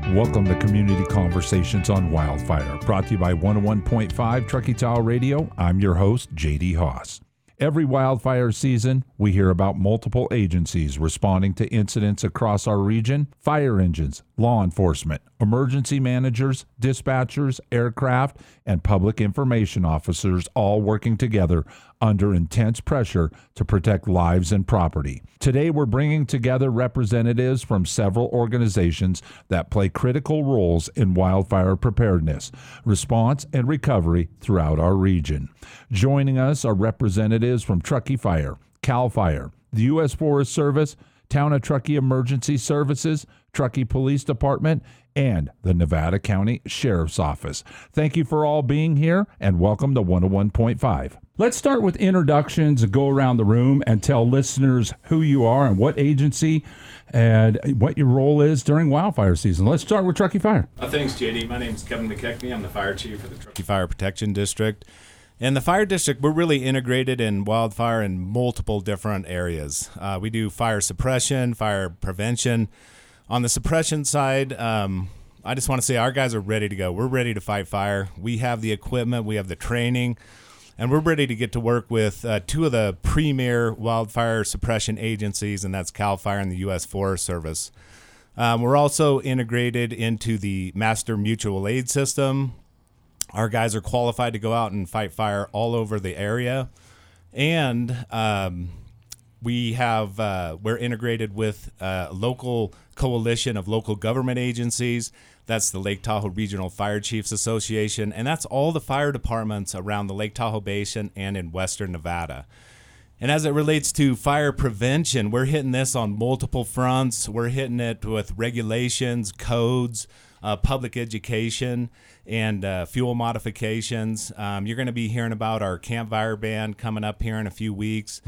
Welcome to Community Conversations on Wildfire, brought to you by 101.5 Truckee Tower Radio. I'm your host, J.D. Haas. Every wildfire season, we hear about multiple agencies responding to incidents across our region: fire engines, law enforcement, emergency managers, dispatchers, aircraft, and public information officers, all working together under intense pressure to protect lives and property. Today, we're bringing together representatives from several organizations that play critical roles in wildfire preparedness, response, and recovery throughout our region. Joining us are representatives from Truckee Fire, CAL FIRE, the U.S. Forest Service, Town of Truckee Emergency Services, Truckee Police Department, and the Nevada County Sheriff's Office. Thank you for all being here, and welcome to 101.5. Let's start with introductions and go around the room and tell listeners who you are and what agency and what your role is during wildfire season. Let's start with Truckee Fire. Thanks, JD. My name is Kevin McKechnie. I'm the fire chief for the Truckee Fire Protection District. In the fire district, we're really integrated in wildfire in multiple different areas. We do fire suppression, fire prevention. On the suppression side, I just want to say our guys are ready to go. We're ready to fight fire. We have the equipment, we have the training, and we're ready to get to work with two of the premier wildfire suppression agencies, and that's CAL FIRE and the U.S. Forest Service. We're also integrated into the Master Mutual Aid System. Our guys are qualified to go out and fight fire all over the area. And we're integrated with a local coalition of local government agencies. That's the Lake Tahoe Regional Fire Chiefs Association. And that's all the fire departments around the Lake Tahoe Basin and in western Nevada. And as it relates to fire prevention, we're hitting this on multiple fronts. We're hitting it with regulations, codes, public education, and fuel modifications. You're going to be hearing about our Camp Fire ban coming up here in a few weeks.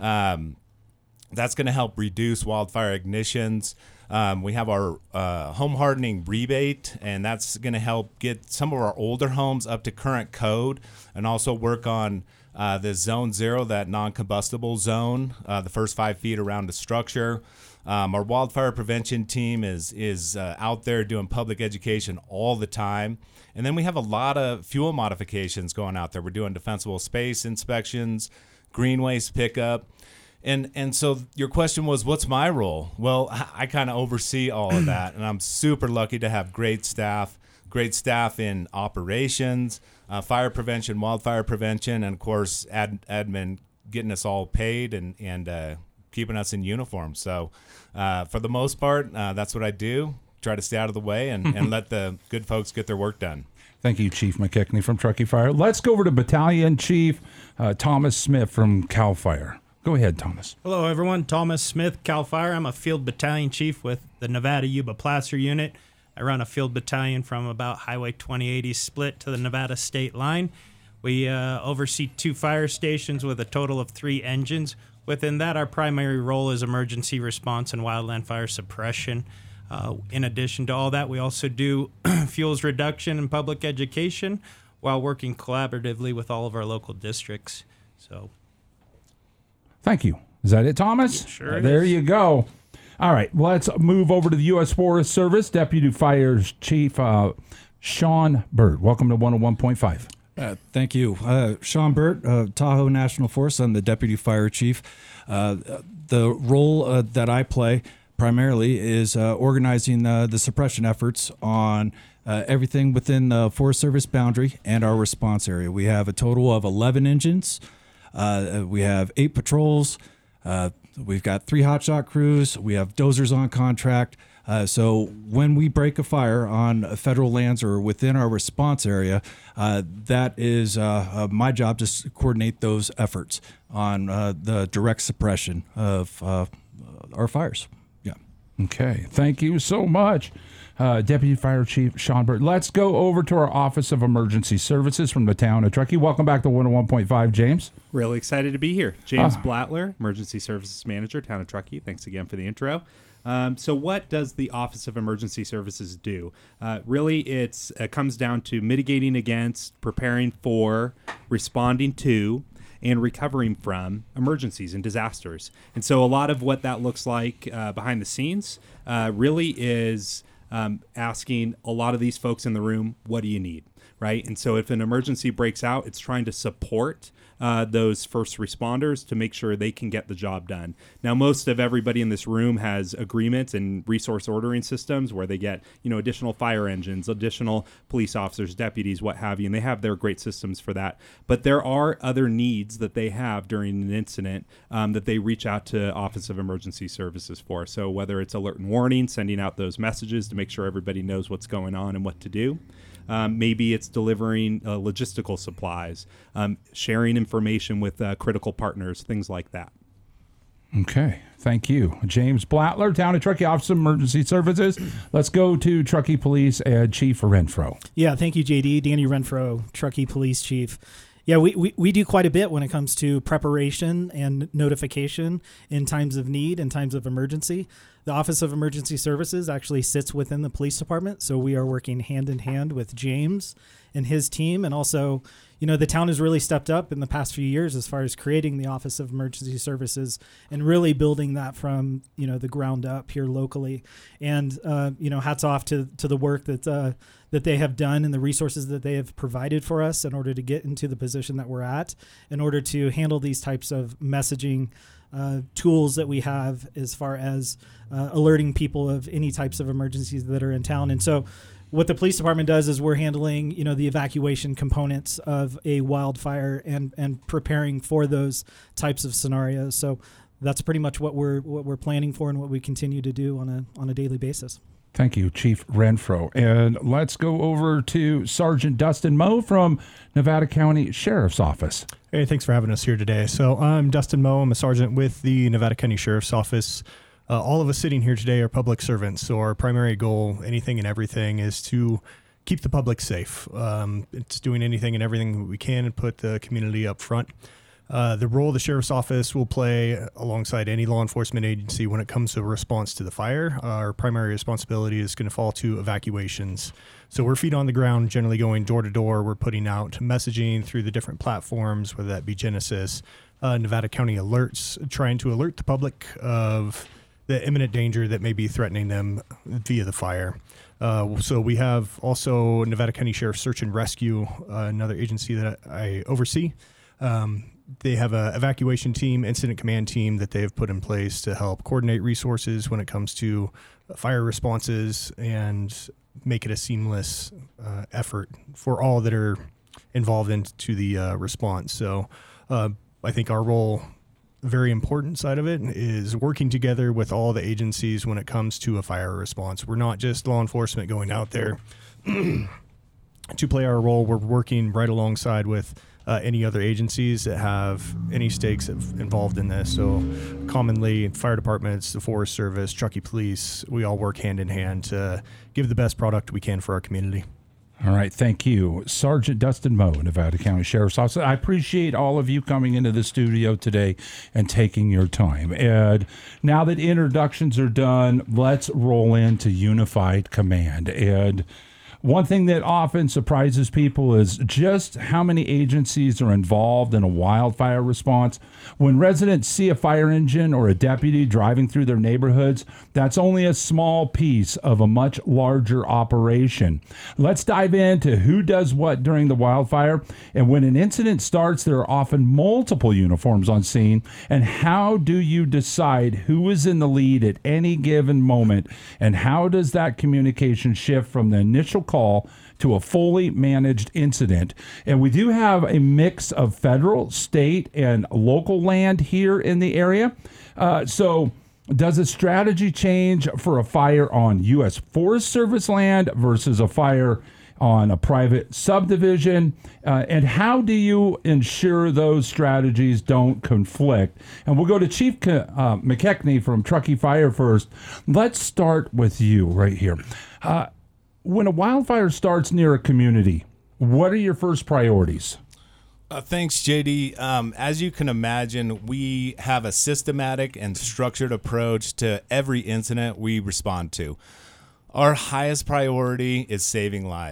That's going to help reduce wildfire ignitions. We have our home hardening rebate, and that's going to help get some of our older homes up to current code, and also work on the Zone 0, that non-combustible zone, the first 5 feet around the structure. Our wildfire prevention team is out there doing public education all the time. And then we have a lot of fuel modifications going out there. We're doing defensible space inspections, green waste pickup. And so your question was, what's my role? Well, I kind of oversee all of that, and I'm super lucky to have great staff in operations, fire prevention, wildfire prevention, and of course admin getting us all paid and keeping us in uniform. So for the most part, that's what I do. Try to stay out of the way and let the good folks get their work done. Thank you, Chief McKechnie from Truckee Fire. Let's go over to Battalion Chief Thomas Smith from CAL FIRE. Go ahead, Thomas. Hello, everyone. Thomas Smith, CAL FIRE. I'm a field battalion chief with the Nevada Yuba Placer Unit. I run a field battalion from about Highway 2080 split to the Nevada state line. We oversee 2 fire stations with a total of 3 engines. Within that, our primary role is emergency response and wildland fire suppression. In addition to all that, we also do fuels reduction and public education while working collaboratively with all of our local districts. So, thank you. Is that it, Thomas? Sure it There is. you go. All right, let's move over to the U.S. Forest Service. Deputy Fire Chief Sean Burt. Welcome to 101.5. Thank you. Sean Burt, Tahoe National Forest. I'm the Deputy Fire Chief. The role that I play primarily is organizing the suppression efforts on everything within the Forest Service boundary and our response area. We have a total of 11 engines. We have 8 patrols. We've got 3 hotshot crews. We have dozers on contract. So when we break a fire on federal lands or within our response area, that is my job to coordinate those efforts on the direct suppression of our fires. Yeah. Okay. Thank you so much, Deputy Fire Chief Sean Burt. Let's go over to our Office of Emergency Services from the town of Truckee. Welcome back to 101.5, James. Really excited to be here. James Blattler, Emergency Services Manager, Town of Truckee. Thanks again for the intro. So what does the Office of Emergency Services do? Really, it comes down to mitigating against, preparing for, responding to, and recovering from emergencies and disasters. And so a lot of what that looks like behind the scenes really is asking a lot of these folks in the room, what do you need? Right. And so if an emergency breaks out, it's trying to support those first responders to make sure they can get the job done. Now, most of everybody in this room has agreements and resource ordering systems where they get, additional fire engines, additional police officers, deputies, what have you, and they have their great systems for that. But there are other needs that they have during an incident that they reach out to Office of Emergency Services for. So whether it's alert and warning, sending out those messages to make sure everybody knows what's going on and what to do. Maybe it's delivering logistical supplies, sharing information with critical partners, things like that. Okay, thank you. James Blattler, Town of Truckee Office of Emergency Services. Let's go to Truckee Police and Chief Renfro. Yeah, thank you, JD. Danny Renfro, Truckee Police Chief. Yeah, we do quite a bit when it comes to preparation and notification in times of need and times of emergency. The Office of Emergency Services actually sits within the police department, so we are working hand in hand with James and his team. And also, the town has really stepped up in the past few years as far as creating the Office of Emergency Services and really building that from, the ground up here locally. And, hats off to the work that they have done and the resources that they have provided for us in order to get into the position that we're at, in order to handle these types of messaging tools that we have as far as alerting people of any types of emergencies that are in town. And so what the police department does is we're handling, the evacuation components of a wildfire and preparing for those types of scenarios. So that's pretty much what we're planning for and what we continue to do on a daily basis. Thank you, Chief Renfro. And let's go over to Sergeant Dustin Moe from Nevada County Sheriff's Office. Hey, thanks for having us here today. So I'm Dustin Moe. I'm a sergeant with the Nevada County Sheriff's Office. All of us sitting here today are public servants, so our primary goal, anything and everything, is to keep the public safe. It's doing anything and everything we can and put the community up front. The role the Sheriff's Office will play alongside any law enforcement agency when it comes to response to the fire. Our primary responsibility is going to fall to evacuations. So we're feet on the ground, generally going door to door. We're putting out messaging through the different platforms, whether that be Genesis, Nevada County Alerts, trying to alert the public of the imminent danger that may be threatening them via the fire. So we have also Nevada County Sheriff Search and Rescue, another agency that I oversee. They have an evacuation team, incident command team that they have put in place to help coordinate resources when it comes to fire responses and make it a seamless effort for all that are involved into the response. So I think our role, very important side of it, is working together with all the agencies when it comes to a fire response. We're not just law enforcement going out there to play our role. We're working right alongside with any other agencies that have any stakes involved in this. So commonly fire departments, the Forest Service, Truckee Police, we all work hand in hand to give the best product we can for our community. All right, thank you. Sergeant Dustin Moe, Nevada County Sheriff's Office. I appreciate all of you coming into the studio today and taking your time. And now that introductions are done, let's roll into Unified Command. And one thing that often surprises people is just how many agencies are involved in a wildfire response. When residents see a fire engine or a deputy driving through their neighborhoods, that's only a small piece of a much larger operation. Let's dive into who does what during the wildfire. And when an incident starts, there are often multiple uniforms on scene. And how do you decide who is in the lead at any given moment? And how does that communication shift from the initial call to a fully managed incident? And we do have a mix of federal, state, and local land here in the area. So does a strategy change for a fire on U.S. Forest Service land versus a fire on a private subdivision? And how do you ensure those strategies don't conflict? And we'll go to Chief McKechnie from Truckee Fire first. Let's start with you right here. When a wildfire starts near a community, what are your first priorities? Thanks, JD. As you can imagine, we have a systematic and structured approach to every incident we respond to. Our highest priority is saving lives.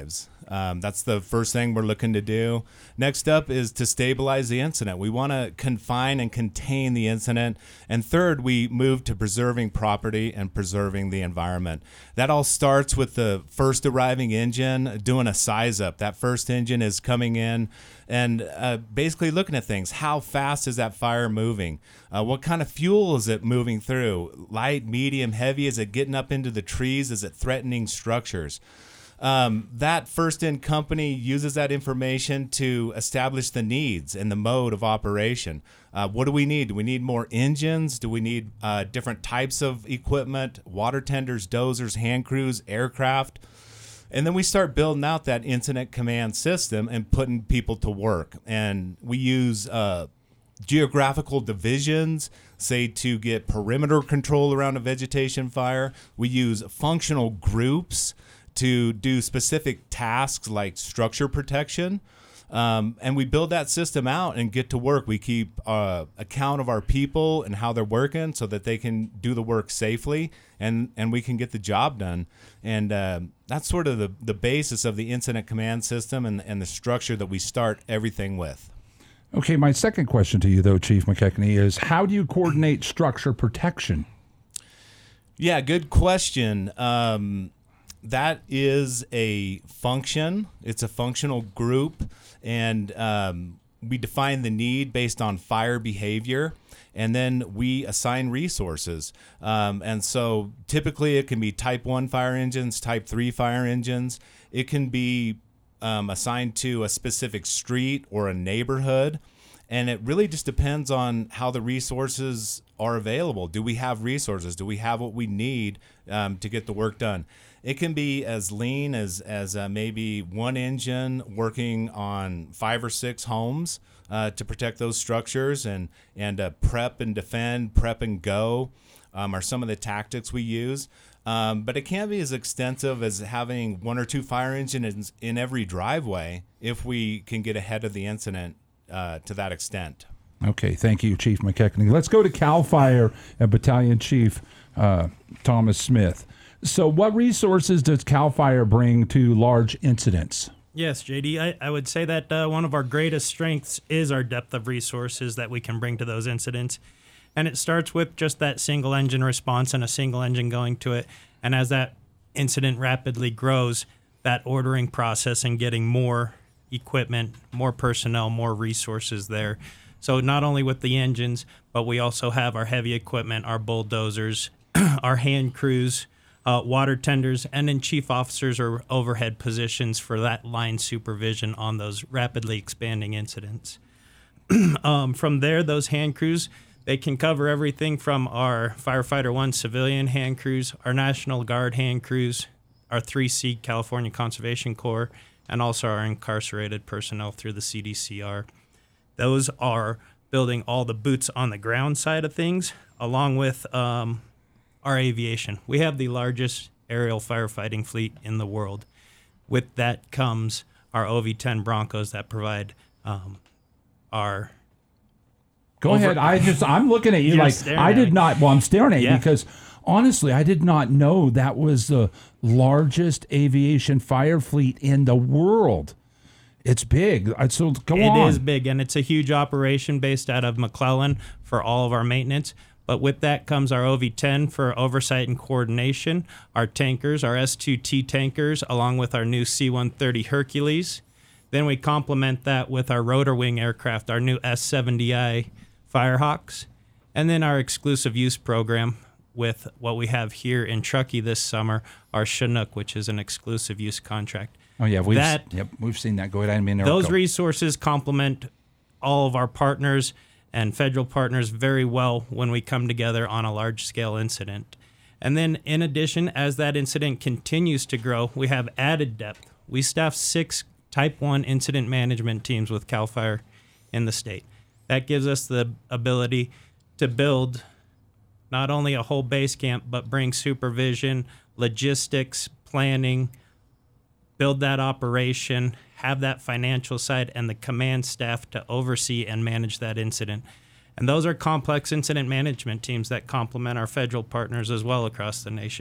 That's the first thing we're looking to do. Next up is to stabilize the incident. We want to confine and contain the incident. And third, we move to preserving property and preserving the environment. That all starts with the first arriving engine doing a size up. That first engine is coming in and basically looking at things. How fast is that fire moving? What kind of fuel is it moving through? Light, medium, heavy? Is it getting up into the trees? Is it threatening structures? That first-in company uses that information to establish the needs and the mode of operation. What do we need? Do we need more engines? Do we need different types of equipment, water tenders, dozers, hand crews, aircraft? And then we start building out that incident command system and putting people to work. And we use geographical divisions, say to get perimeter control around a vegetation fire. We use functional groups to do specific tasks like structure protection. And we build that system out and get to work. We keep account of our people and how they're working so that they can do the work safely and we can get the job done. And that's sort of the basis of the incident command system and the structure that we start everything with. Okay, my second question to you, though, Chief McKechnie, is how do you coordinate structure protection? Yeah, good question. That is a function. It's a functional group, and we define the need based on fire behavior, and then we assign resources. And so typically it can be type 1 fire engines, type 3 fire engines. It can be assigned to a specific street or a neighborhood, and it really just depends on how the resources are available. Do we have resources? Do we have what we need to get the work done? It can be as lean as maybe one engine working on 5 or 6 homes to protect those structures, and prep and defend, prep and go are some of the tactics we use. But it can be as extensive as having 1 or 2 fire engines in every driveway if we can get ahead of the incident to that extent. Okay, thank you, Chief McKechnie. Let's go to CAL FIRE and Battalion Chief Thomas Smith. So what resources does CAL FIRE bring to large incidents? Yes, JD, I would say that one of our greatest strengths is our depth of resources that we can bring to those incidents. And it starts with just that single engine response and a single engine going to it. And as that incident rapidly grows, that ordering process and getting more equipment, more personnel, more resources there. So not only with the engines, but we also have our heavy equipment, our bulldozers, our hand crews, water tenders, and then chief officers or overhead positions for that line supervision on those rapidly expanding incidents. From there, those hand crews, they can cover everything from our Firefighter 1 civilian hand crews, our National Guard hand crews, our 3C California Conservation Corps, and also our incarcerated personnel through the CDCR. Those are building all the boots on the ground side of things, along with our aviation. We have the largest aerial firefighting fleet in the world. With that comes our OV-10 Broncos that provide our... Go ahead. I'm looking at you like I did not. Well, I'm staring at you because honestly, I did not know that was the largest aviation fire fleet in the world. It's big. So go on. It is big, and it's a huge operation based out of McClellan for all of our maintenance. But with that comes our OV-10 for oversight and coordination, our tankers, our S-2T tankers, along with our new C-130 Hercules. Then we complement that with our rotor wing aircraft, our new S-70I Firehawks, and then our exclusive use program with what we have here in Truckee this summer, our Chinook, which is an exclusive use contract. Oh, yeah, we've seen that. Go ahead. I didn't mean to Those resources complement all of our partners and federal partners very well when we come together on a large-scale incident. And then, in addition, as that incident continues to grow, we have added depth. We staff 6 Type 1 incident management teams with CAL FIRE in the state. That gives us the ability to build not only a whole base camp, but bring supervision, logistics, planning, build that operation, have that financial side, and the command staff to oversee and manage that incident. And those are complex incident management teams that complement our federal partners as well across the nation.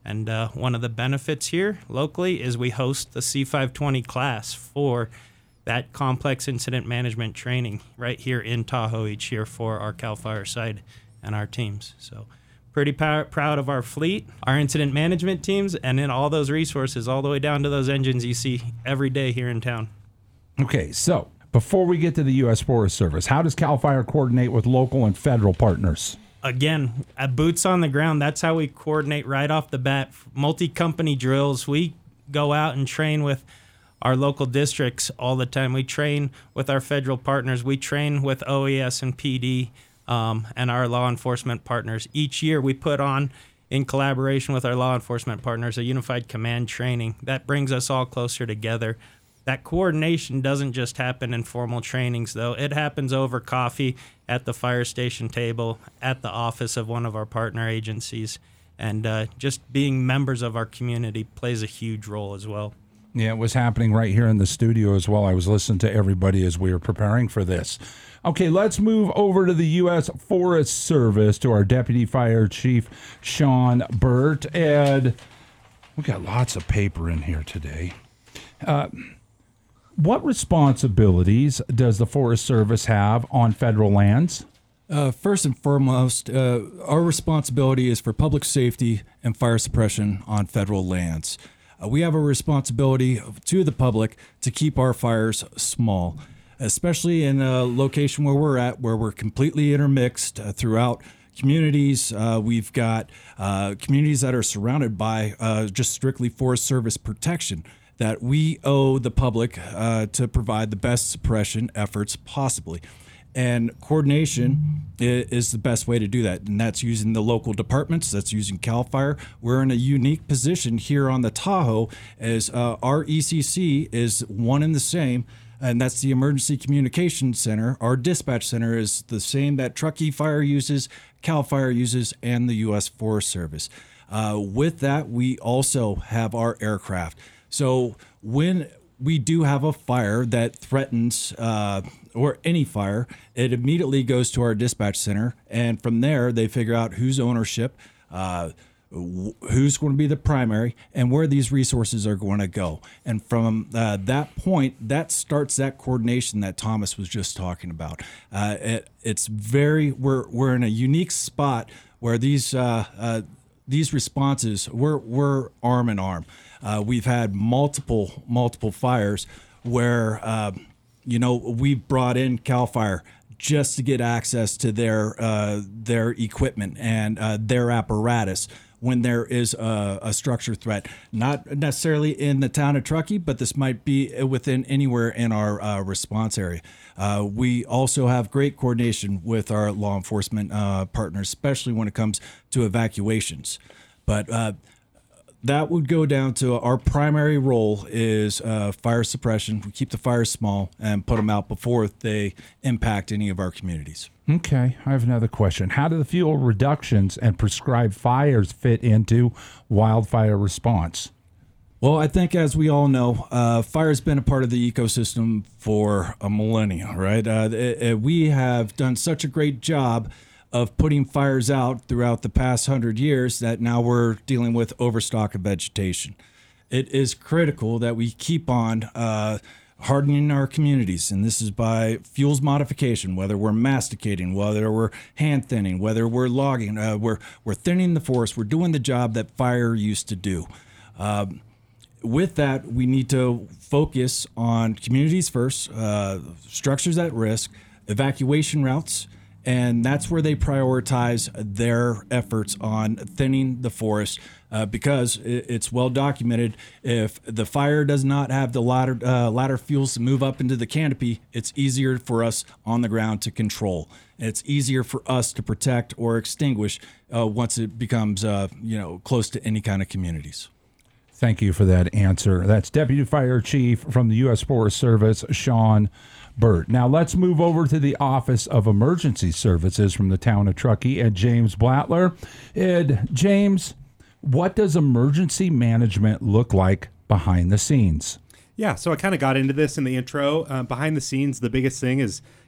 And one of the benefits here locally is we host the C520 class for that complex incident management training right here in Tahoe each year for our CAL FIRE side and our teams. So pretty proud of our fleet, our incident management teams, and then all those resources all the way down to those engines you see every day here in town. Okay, so before we get to the U.S. Forest Service, how does CAL FIRE coordinate with local and federal partners? Again, boots on the ground, that's how we coordinate right off the bat. Multi-company drills, we go out and train with our local districts all the time. We train with our federal partners. We train with OES and PD and our law enforcement partners. Each year we put on, in collaboration with our law enforcement partners, a unified command training. That brings us all closer together. That coordination doesn't just happen in formal trainings, though. It happens over coffee at the fire station table, at the office of one of our partner agencies. And just being members of our community plays a huge role as well. Yeah, it was happening right here in the studio as well. I was listening to everybody as we were preparing for this. Okay, let's move over to the U.S. Forest Service, to our Deputy Fire Chief, Sean Burt. Ed, we got lots of paper in here today. What responsibilities does the Forest Service have on federal lands? First and foremost, our responsibility is for public safety and fire suppression on federal lands. We have a responsibility to the public to keep our fires small, especially in a location where we're at, where we're completely intermixed throughout communities. We've got communities that are surrounded by just strictly Forest Service protection, that we owe the public to provide the best suppression efforts possibly. And coordination is the best way to do that. And that's using the local departments, that's using CAL FIRE. We're in a unique position here on the Tahoe as our ECC is one and the same, and that's the Emergency Communications Center. Our dispatch center is the same that Truckee Fire uses, CAL FIRE uses, and the U.S. Forest Service. With that, we also have our aircraft. So when we do have a fire that threatens, or any fire, it immediately goes to our dispatch center. And from there, they figure out whose ownership, who's going to be the primary, and where these resources are going to go. And from that point, that starts that coordination that Thomas was just talking about. It's we're in a unique spot where these responses, we're arm in arm. We've had multiple fires where, we've brought in CAL FIRE just to get access to their equipment and their apparatus when there is a structure threat. Not necessarily in the town of Truckee, but this might be within anywhere in our response area. We also have great coordination with our law enforcement partners, especially when it comes to evacuations. But that would go down to our primary role is fire suppression. We keep the fires small and put them out before they impact any of our communities. Okay, I have another question. How do the fuel reductions and prescribed fires fit into wildfire response? Well, I think as we all know, fire's been a part of the ecosystem for a millennia, right? We have done such a great job of putting fires out throughout the past 100 years that now we're dealing with overstock of vegetation. It is critical that we keep on hardening our communities, and this is by fuels modification, whether we're masticating, whether we're hand thinning, whether we're logging, we're thinning the forest, we're doing the job that fire used to do. With that, we need to focus on communities first, structures at risk, evacuation routes, and that's where they prioritize their efforts on thinning the forest because it's well documented. If the fire does not have the ladder fuels to move up into the canopy, it's easier for us on the ground to control. It's easier for us to protect or extinguish once it becomes close to any kind of communities. Thank you for that answer. That's Deputy Fire Chief from the U.S. Forest Service, Sean Burt. Now let's move over to the Office of Emergency Services from the town of Truckee, Ed James Blattler. Ed James, what does emergency management look like behind the scenes? Yeah, so I kind of got into this in the intro. Behind the scenes, the biggest thing is,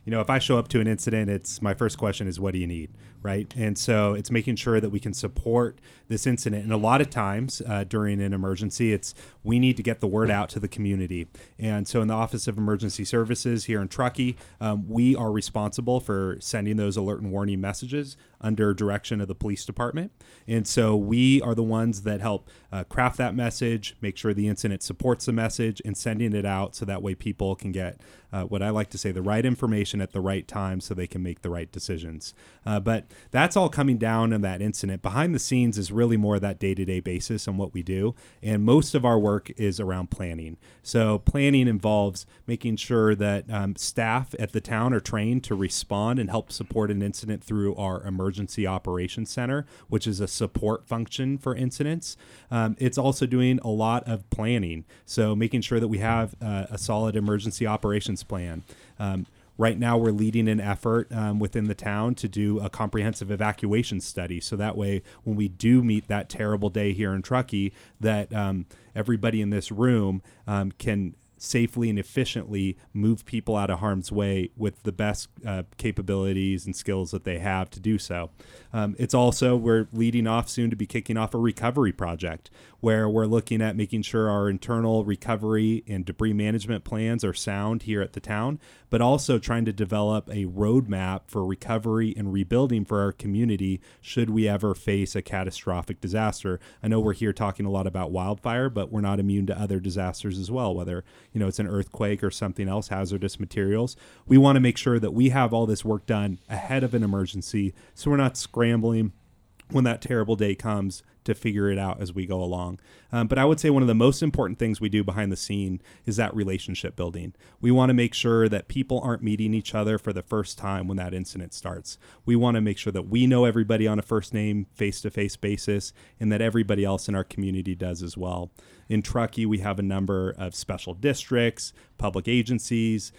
if I show up to an incident, it's my first question is, what do you need? Right. And so it's making sure that we can support this incident. And a lot of times during an emergency, we need to get the word out to the community. And so in the Office of Emergency Services here in Truckee, we are responsible for sending those alert and warning messages under direction of the police department. And so we are the ones that help craft that message, make sure the incident supports the message, and sending it out so that way people can get what I like to say, the right information at the right time so they can make the right decisions. But that's all coming down in that incident. Behind the scenes is really more that day-to-day basis on what we do. And most of our work is around planning. So planning involves making sure that staff at the town are trained to respond and help support an incident through our Emergency Operations Center, which is a support function for incidents. It's also doing a lot of planning. So making sure that we have a solid emergency operations plan. Right now, we're leading an effort within the town to do a comprehensive evacuation study. So that way, when we do meet that terrible day here in Truckee, that everybody in this room can safely and efficiently move people out of harm's way with the best capabilities and skills that they have to do so. It's also, we're leading off soon to be kicking off a recovery project where we're looking at making sure our internal recovery and debris management plans are sound here at the town, but also trying to develop a roadmap for recovery and rebuilding for our community should we ever face a catastrophic disaster. I know we're here talking a lot about wildfire, but we're not immune to other disasters as well, whether it's an earthquake or something else, hazardous materials. We want to make sure that we have all this work done ahead of an emergency so we're not scrambling when that terrible day comes to figure it out as we go along. But I would say one of the most important things we do behind the scene is that relationship building. We want to make sure that people aren't meeting each other for the first time when that incident starts. We want to make sure that we know everybody on a first name, face-to-face basis, and that everybody else in our community does as well. In Truckee, we have a number of special districts, public agencies,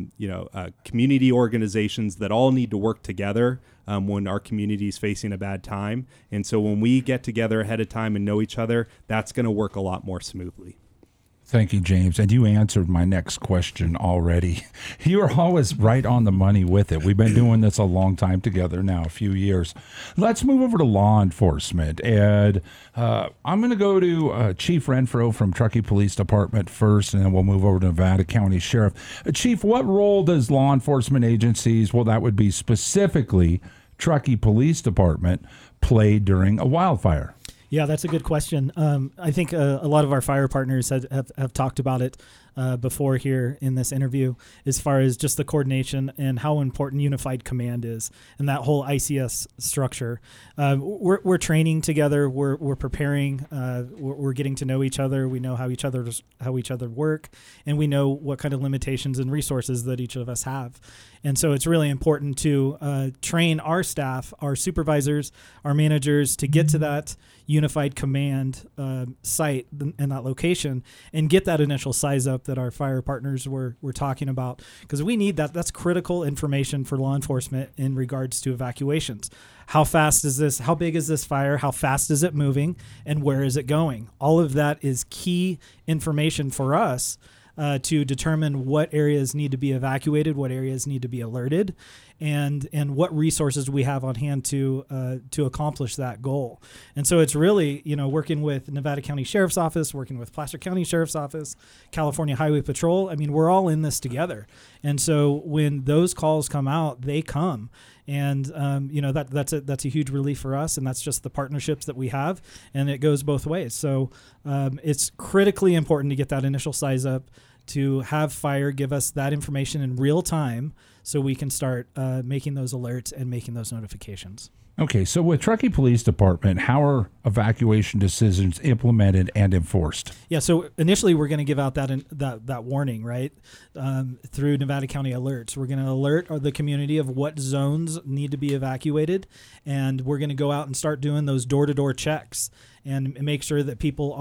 community organizations that all need to work together when our community is facing a bad time. And so when we get together ahead of time and know each other, that's going to work a lot more smoothly. Thank you, James. And you answered my next question already. You are always right on the money with it. We've been doing this a long time together now, a few years. Let's move over to law enforcement. And I'm going to go to Chief Renfro from Truckee Police Department first, and then we'll move over to Nevada County Sheriff. Chief, what role does law enforcement agencies, well, that would be specifically Truckee Police Department, play during a wildfire? Yeah, that's a good question. I think a lot of our fire partners have talked about it before here in this interview, as far as just the coordination and how important unified command is, and that whole ICS structure. We're training together. We're preparing. We're getting to know each other. We know how each other work, and we know what kind of limitations and resources that each of us have. And so it's really important to train our staff, our supervisors, our managers to get to that unified command site and that location and get that initial size up that our fire partners were talking about, because we need that. That's critical information for law enforcement in regards to evacuations. How fast is this? How big is this fire? How fast is it moving? And where is it going? All of that is key information for us to determine what areas need to be evacuated, what areas need to be alerted, and what resources we have on hand to accomplish that goal. And so it's really, working with Nevada County Sheriff's Office, working with Placer County Sheriff's Office, California Highway Patrol. I mean, we're all in this together. And so when those calls come out, they come. And that's a huge relief for us, and that's just the partnerships that we have, and it goes both ways. So it's critically important to get that initial size up, to have fire give us that information in real time, so we can start making those alerts and making those notifications. Okay, so with Truckee Police Department, how are evacuation decisions implemented and enforced? Yeah, so initially we're going to give out that warning, right, through Nevada County Alerts. We're going to alert the community of what zones need to be evacuated, and we're going to go out and start doing those door-to-door checks and make sure that people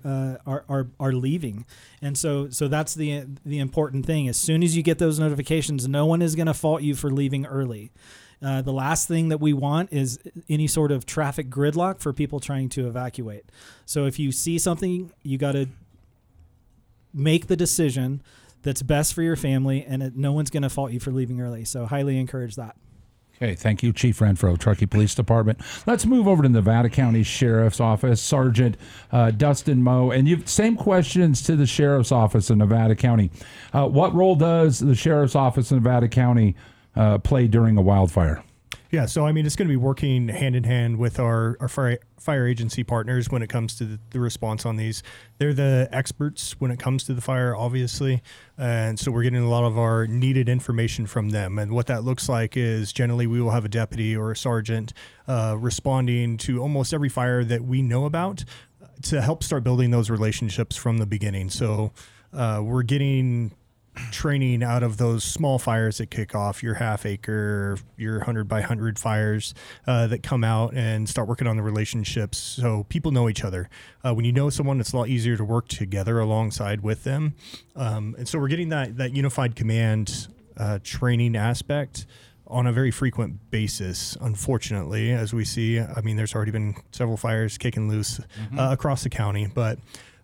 are leaving. And so that's the important thing. As soon as you get those notifications, no one is going to fault you for leaving early. The last thing that we want is any sort of traffic gridlock for people trying to evacuate. So if you see something, you got to make the decision that's best for your family, and no one's going to fault you for leaving early. So highly encourage that. Okay, thank you, Chief Renfro, Truckee Police Department. Let's move over to Nevada County Sheriff's Office, Sergeant Dustin Moe. And you've same questions to the Sheriff's Office in Nevada County. What role does the Sheriff's Office in Nevada County play during a wildfire? Yeah, so I mean, it's going to be working hand in hand with our fire agency partners when it comes to the response on these. They're the experts when it comes to the fire, obviously, and so we're getting a lot of our needed information from them. And what that looks like is generally we will have a deputy or a sergeant responding to almost every fire that we know about to help start building those relationships from the beginning. So we're getting training out of those small fires that kick off, your half acre, your 100 by 100 fires that come out, and start working on the relationships so people know each other. When you know someone, it's a lot easier to work together alongside with them. And so we're getting that unified command training aspect on a very frequent basis, unfortunately, as we see. I mean, there's already been several fires kicking loose across the county, but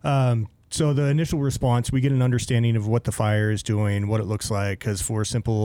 so the initial response, we get an understanding of what the fire is doing, what it looks like, because for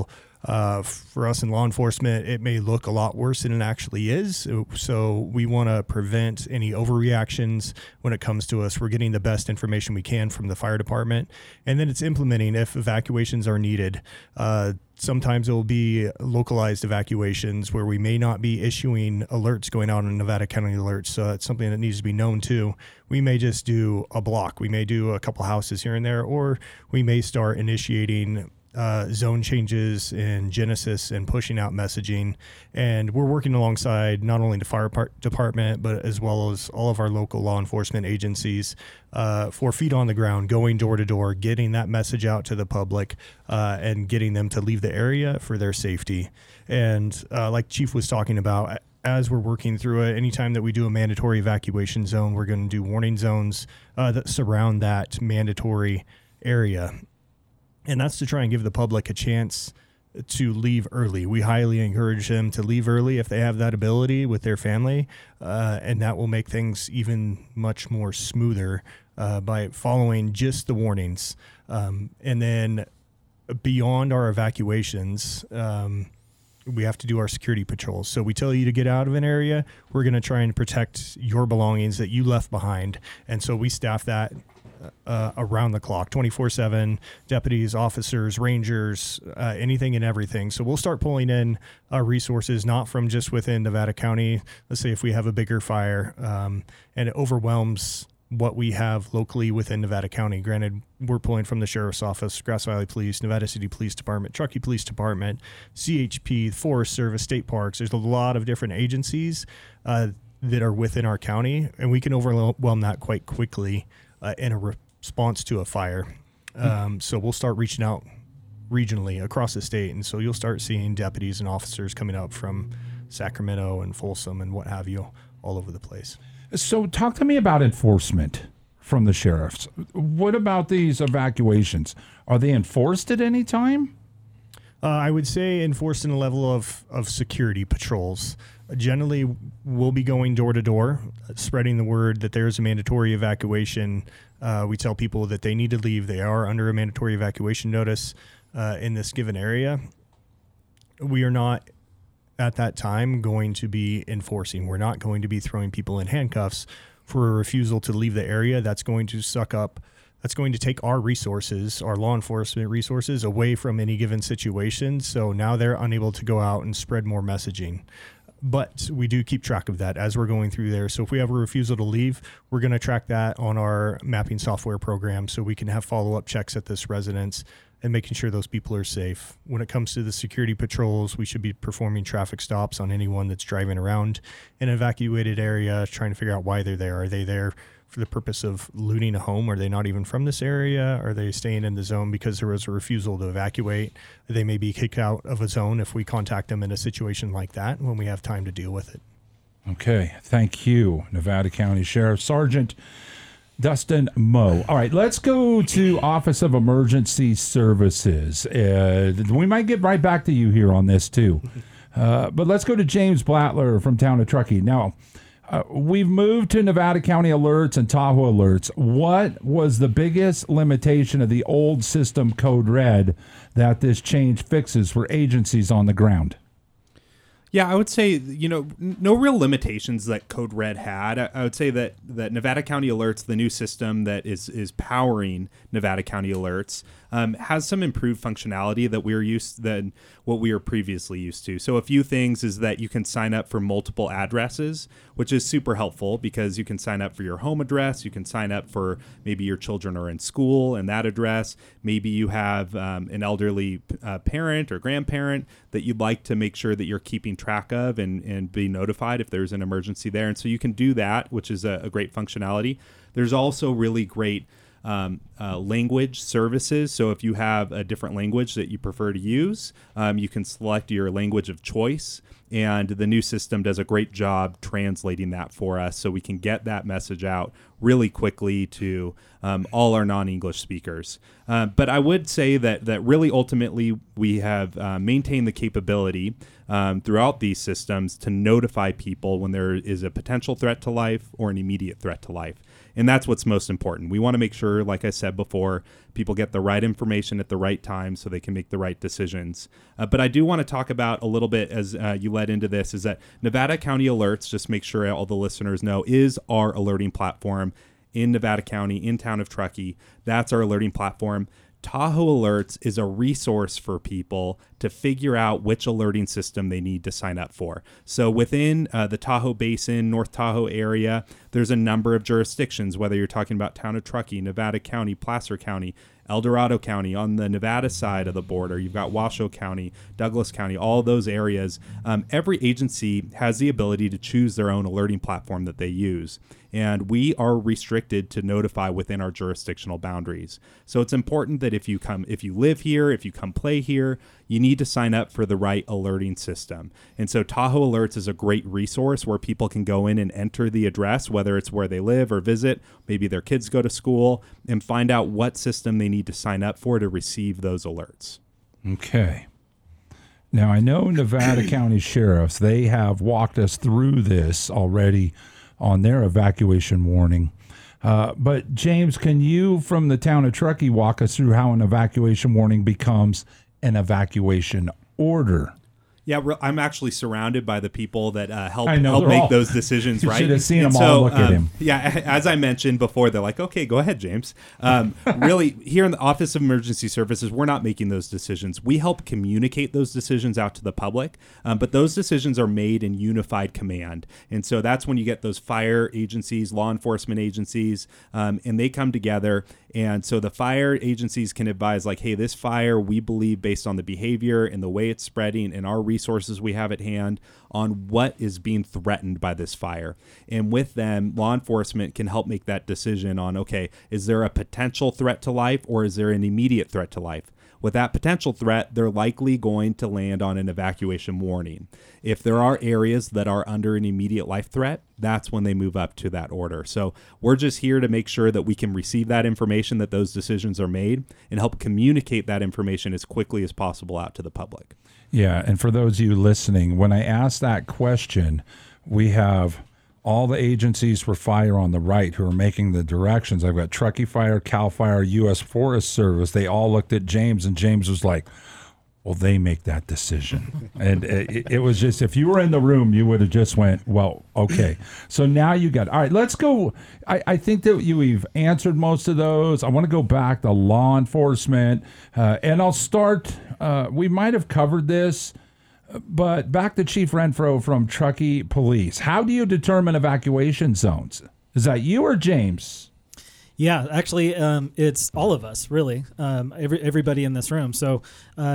us in law enforcement, it may look a lot worse than it actually is. So we want to prevent any overreactions when it comes to us. We're getting the best information we can from the fire department, and then it's implementing if evacuations are needed. Sometimes it will be localized evacuations where we may not be issuing alerts going out on Nevada County alerts. So that's something that needs to be known too. We may just do a block. We may do a couple houses here and there, or we may start initiating zone changes in Genesis and pushing out messaging. And we're working alongside not only the fire department, but as well as all of our local law enforcement agencies for feet on the ground, going door to door, getting that message out to the public and getting them to leave the area for their safety. And like Chief was talking about, as we're working through it, anytime that we do a mandatory evacuation zone, we're going to do warning zones that surround that mandatory area. And that's to try and give the public a chance to leave early. We highly encourage them to leave early if they have that ability with their family, and that will make things even much more smoother by following just the warnings. And then beyond our evacuations, we have to do our security patrols. So we tell you to get out of an area, we're going to try and protect your belongings that you left behind. And so we staff that around the clock, 24/7, deputies, officers, rangers, anything and everything. So we'll start pulling in resources, not from just within Nevada County. Let's say if we have a bigger fire and it overwhelms what we have locally within Nevada County. Granted, we're pulling from the Sheriff's Office, Grass Valley Police, Nevada City Police Department, Truckee Police Department, CHP, Forest Service, State Parks. There's a lot of different agencies that are within our county, and we can overwhelm that quite quickly in a response to a fire. So we'll start reaching out regionally across the state. And so you'll start seeing deputies and officers coming up from Sacramento and Folsom and what have you all over the place. So talk to me about enforcement from the sheriffs. What about these evacuations? Are they enforced at any time? I would say enforced in a level of security patrols. Generally, we'll be going door to door, spreading the word that there's a mandatory evacuation. We tell people that they need to leave. They are under a mandatory evacuation notice in this given area. We are not, at that time, going to be enforcing. We're not going to be throwing people in handcuffs for a refusal to leave the area. That's going to take our resources, our law enforcement resources, away from any given situation. So now they're unable to go out and spread more messaging. But we do keep track of that as we're going through there. So if we have a refusal to leave, we're going to track that on our mapping software program so we can have follow-up checks at this residence and making sure those people are safe. When it comes to the security patrols, we should be performing traffic stops on anyone that's driving around an evacuated area, trying to figure out why they're there. Are they there for the purpose of looting a home? Are they not even from this area? Are they staying in the zone because there was a refusal to evacuate? They may be kicked out of a zone if we contact them in a situation like that when we have time to deal with it. Okay, thank you, Nevada County Sheriff Sergeant Dustin Moe. All right, let's go to Office of Emergency Services. We might get right back to you here on this too. But let's go to James Blattler from town of Truckee. Now, We've moved to Nevada County Alerts and Tahoe Alerts. What was the biggest limitation of the old system, Code Red, that this change fixes for agencies on the ground? Yeah, I would say, no real limitations that Code Red had. I would say that Nevada County Alerts, the new system that is powering Nevada County Alerts, has some improved functionality that we're used than what we were previously used to. So a few things is that you can sign up for multiple addresses, which is super helpful because you can sign up for your home address. You can sign up for maybe your children are in school and that address. Maybe you have an elderly parent or grandparent that you'd like to make sure that you're keeping track of and be notified if there's an emergency there. And so you can do that, which is a great functionality. There's also really great language services. So if you have a different language that you prefer to use, you can select your language of choice. And the new system does a great job translating that for us so we can get that message out really quickly to all our non-English speakers. But I would say that really ultimately we have maintained the capability throughout these systems to notify people when there is a potential threat to life or an immediate threat to life. And that's what's most important. We want to make sure, like I said before, people get the right information at the right time so they can make the right decisions. But I do want to talk about a little bit as you led into this is that Nevada County Alerts, just make sure all the listeners know, is our alerting platform in Nevada County, in town of Truckee. That's our alerting platform. Tahoe Alerts is a resource for people to figure out which alerting system they need to sign up for. So within the Tahoe Basin, North Tahoe area, there's a number of jurisdictions, whether you're talking about town of Truckee, Nevada County, Placer County, El Dorado County. On the Nevada side of the border, you've got Washoe County, Douglas County, all those areas. Every agency has the ability to choose their own alerting platform that they use. And we are restricted to notify within our jurisdictional boundaries. So it's important that if you live here, if you come play here, you need to sign up for the right alerting system. And so Tahoe Alerts is a great resource where people can go in and enter the address, whether it's where they live or visit, maybe their kids go to school, and find out what system they need to sign up for to receive those alerts. Okay. Now, I know Nevada County Sheriffs, they have walked us through this already on their evacuation warning. But James, can you, from the town of Truckee, walk us through how an evacuation warning becomes an evacuation order? Yeah, I'm actually surrounded by the people that help all, make those decisions, right? You should have seen them all look at him. Yeah, as I mentioned before, they're like, okay, go ahead, James. Really, here in the Office of Emergency Services, we're not making those decisions. We help communicate those decisions out to the public, but those decisions are made in unified command. And so that's when you get those fire agencies, law enforcement agencies, and they come together. And so the fire agencies can advise like, hey, this fire, we believe based on the behavior and the way it's spreading and our resources we have at hand on what is being threatened by this fire. And with them, law enforcement can help make that decision on, okay, is there a potential threat to life or is there an immediate threat to life? With that potential threat, they're likely going to land on an evacuation warning. If there are areas that are under an immediate life threat, that's when they move up to that order. So we're just here to make sure that we can receive that information, that those decisions are made, and help communicate that information as quickly as possible out to the public. Yeah, and for those of you listening, when I ask that question, we have all the agencies for fire on the right who are making the directions. I've got Truckee Fire, CAL FIRE, U.S. Forest Service. They all looked at James, and James was like, well, they make that decision. And it was just, if you were in the room, you would have just went, well, okay. So now you got, all right, let's go. I think that you've answered most of those. I want to go back to law enforcement, and I'll start, we might have covered this, but back to Chief Renfro from Truckee Police. How do you determine evacuation zones? Is that you or James? Yeah, actually, it's all of us, really, everybody in this room. So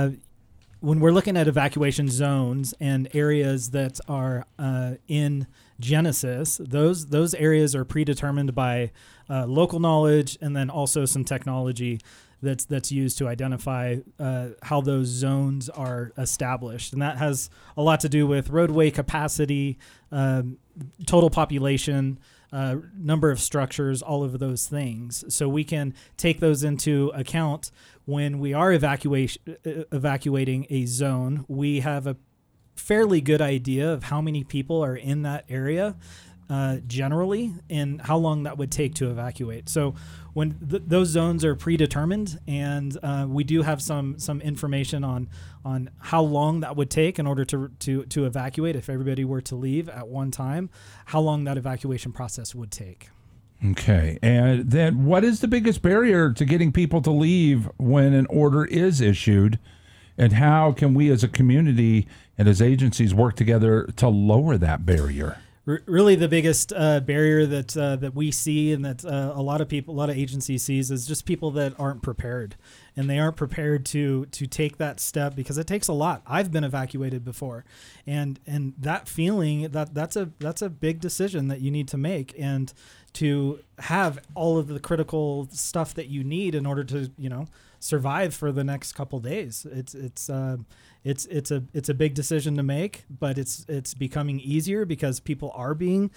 when we're looking at evacuation zones and areas that are in Genesis, those areas are predetermined by local knowledge and then also some technology that's used to identify how those zones are established. And that has a lot to do with roadway capacity, total population, number of structures, all of those things. So we can take those into account when we are evacuating a zone. We have a fairly good idea of how many people are in that area. generally and how long that would take to evacuate. So when those zones are predetermined, and we do have some information on how long that would take in order to evacuate if everybody were to leave at one time, how long that evacuation process would take. Okay. And then what is the biggest barrier to getting people to leave when an order is issued? And how can we as a community and as agencies work together to lower that barrier? Really, the biggest barrier that we see, and that a lot of agencies sees, is just people that aren't prepared, and they aren't prepared to take that step, because it takes a lot. I've been evacuated before, and that feeling that's a big decision that you need to make, and to have all of the critical stuff that you need in order to survive for the next couple days. It's a big decision to make, but it's becoming easier because people are being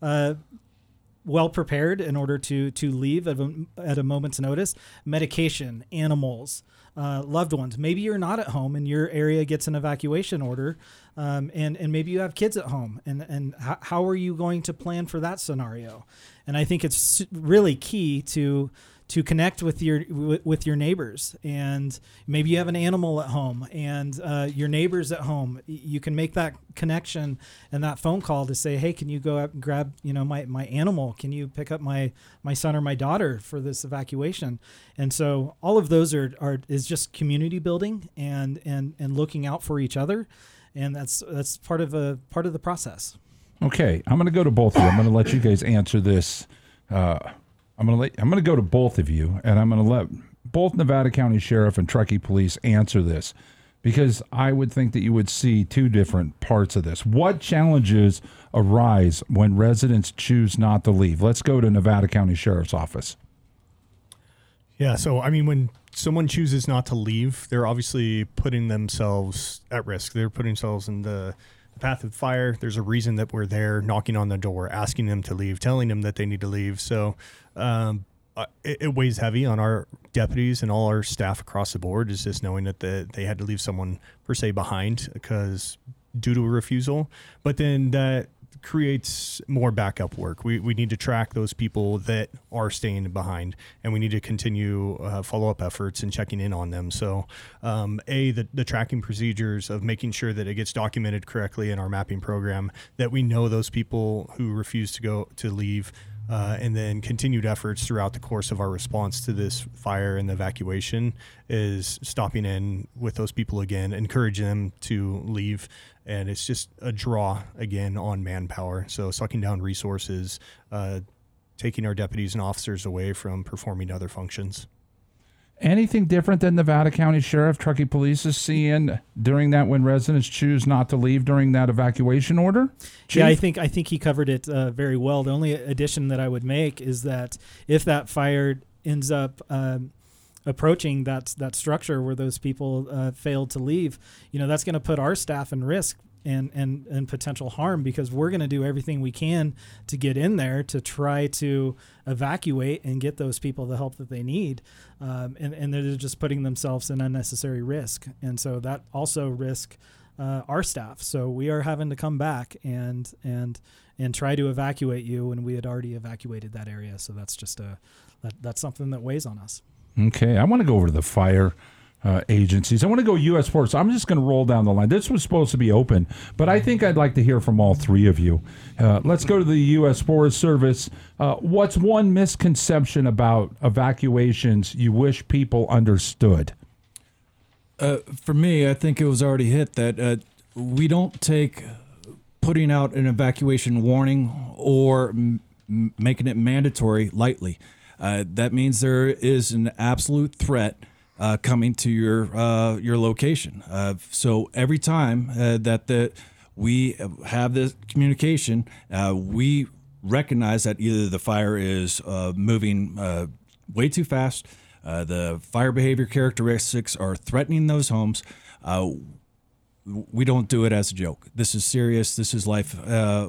well prepared in order to leave at a moment's notice. Medication, animals, loved ones. Maybe you're not at home and your area gets an evacuation order, and maybe you have kids at home, and how are you going to plan for that scenario? And I think it's really key to connect with your neighbors, and maybe you have an animal at home and your neighbors at home. You can make that connection and that phone call to say, hey, can you go up and grab my animal? Can you pick up my son or my daughter for this evacuation? And so all of those is just community building and looking out for each other, and that's part of the process. Okay, I'm going to go to both of you. I'm going to let you guys answer this. I'm going to go to both of you, and I'm going to let both Nevada County Sheriff and Truckee Police answer this, because I would think that you would see two different parts of this. What challenges arise when residents choose not to leave? Let's go to Nevada County Sheriff's Office. Yeah, so I mean, when someone chooses not to leave, they're obviously putting themselves at risk. They're putting themselves in the path of fire. There's a reason that we're there, knocking on the door, asking them to leave, telling them that they need to leave. So it weighs heavy on our deputies and all our staff across the board, is just knowing that they had to leave someone per se behind because due to a refusal. But then that creates more backup work. We need to track those people that are staying behind, and we need to continue follow-up efforts and checking in on them. So the tracking procedures of making sure that it gets documented correctly in our mapping program, that we know those people who refuse to leave, and then continued efforts throughout the course of our response to this fire and the evacuation is stopping in with those people again, encouraging them to leave. And it's just a draw again on manpower. So sucking down resources, taking our deputies and officers away from performing other functions. Anything different than Nevada County Sheriff, Truckee Police is seeing during that when residents choose not to leave during that evacuation order? Chief? Yeah, I think he covered it very well. The only addition that I would make is that if that fire ends up approaching that structure where those people failed to leave, that's going to put our staff in risk and potential harm, because we're going to do everything we can to get in there to try to evacuate and get those people the help that they need, and they're just putting themselves in unnecessary risk, and so that also risk our staff. So we are having to come back and try to evacuate you when we had already evacuated that area. So that's just that's something that weighs on us. Okay, I want to go over to the fire agencies. I want to go U.S. Forest. I'm just going to roll down the line. This was supposed to be open, but I think I'd like to hear from all three of you. Let's go to the U.S. Forest Service. What's one misconception about evacuations you wish people understood? For me, I think it was already hit that we don't take putting out an evacuation warning or making it mandatory lightly. That means there is an absolute threat coming to your location. So every time that we have this communication, we recognize that either the fire is moving way too fast, the fire behavior characteristics are threatening those homes. We don't do it as a joke. This is serious. This is life.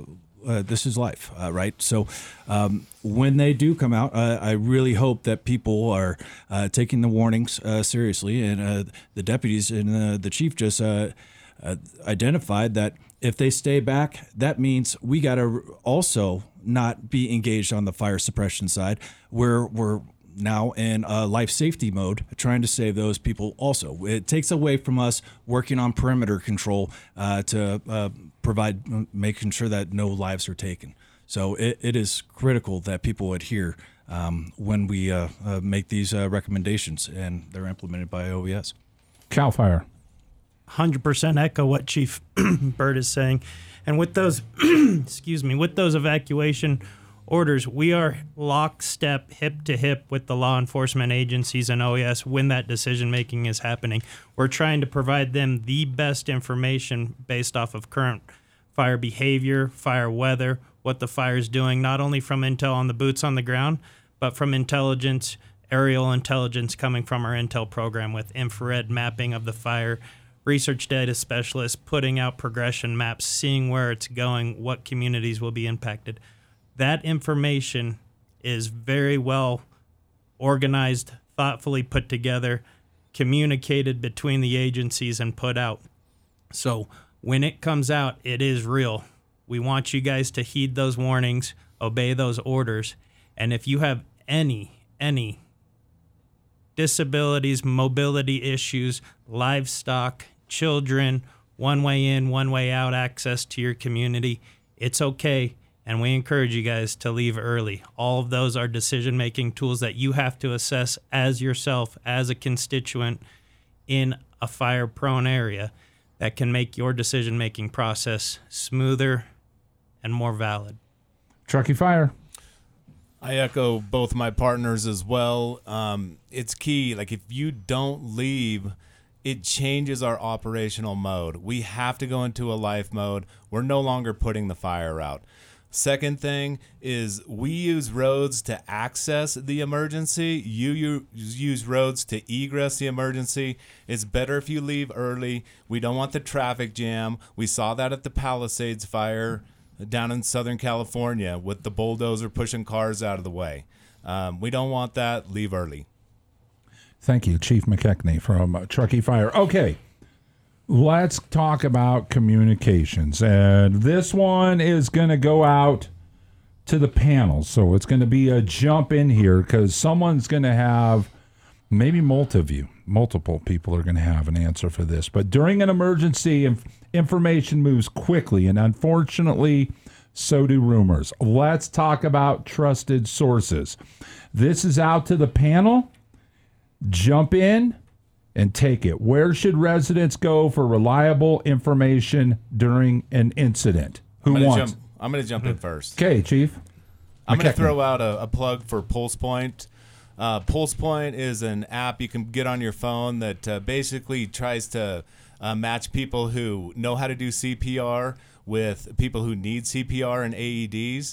Right? So when they do come out, I really hope that people are taking the warnings seriously. And the deputies and the chief just identified that If they stay back, that means we got to also not be engaged on the fire suppression side. We're now in life safety mode, trying to save those people also. It takes away from us working on perimeter control to provide, making sure that no lives are taken. So it is critical that people adhere when we make these recommendations, and they're implemented by OES. CAL FIRE. 100% echo what Chief Burt is saying. And with those, with those evacuation orders, we are lockstep, hip to hip with the law enforcement agencies and OES when that decision making is happening. We're trying to provide them the best information based off of current fire behavior, fire weather, what the fire is doing, not only from intel on the boots on the ground, but from intelligence, aerial intelligence coming from our intel program with infrared mapping of the fire, research data specialists putting out progression maps, seeing where it's going, what communities will be impacted. That information is very well organized, thoughtfully put together, communicated between the agencies and put out. So when it comes out, it is real. We want you guys to heed those warnings, obey those orders. And if you have any disabilities, mobility issues, livestock, children, one way in, one way out access to your community, it's okay. And we encourage you guys to leave early. All of those are decision-making tools that you have to assess as yourself, as a constituent in a fire-prone area that can make your decision-making process smoother and more valid. Truckee Fire. I echo both my partners as well. It's key. Like, if you don't leave, it changes our operational mode. We have to go into a life mode. We're no longer putting the fire out. Second thing is we use roads to access the emergency. You use roads to egress the emergency. It's better if you leave early. We don't want the traffic jam. We saw that at the Palisades fire down in Southern California with the bulldozer pushing cars out of the way. We don't want that. Leave early. Thank you, Chief McKechnie from Truckee Fire. Okay, let's talk about communications. And this one is going to go out to the panel. So it's going to be a jump in here because someone's going to have, maybe multiple people are going to have an answer for this. But during an emergency, information moves quickly, and unfortunately, so do rumors. Let's talk about trusted sources. This is out to the panel. Jump in and take it. Where should residents go for reliable information during an incident? Who wants? I'm going to jump in first. Okay, Chief. I'm going to throw out a plug for PulsePoint. PulsePoint is an app you can get on your phone that basically tries to match people who know how to do CPR with people who need CPR and AEDs.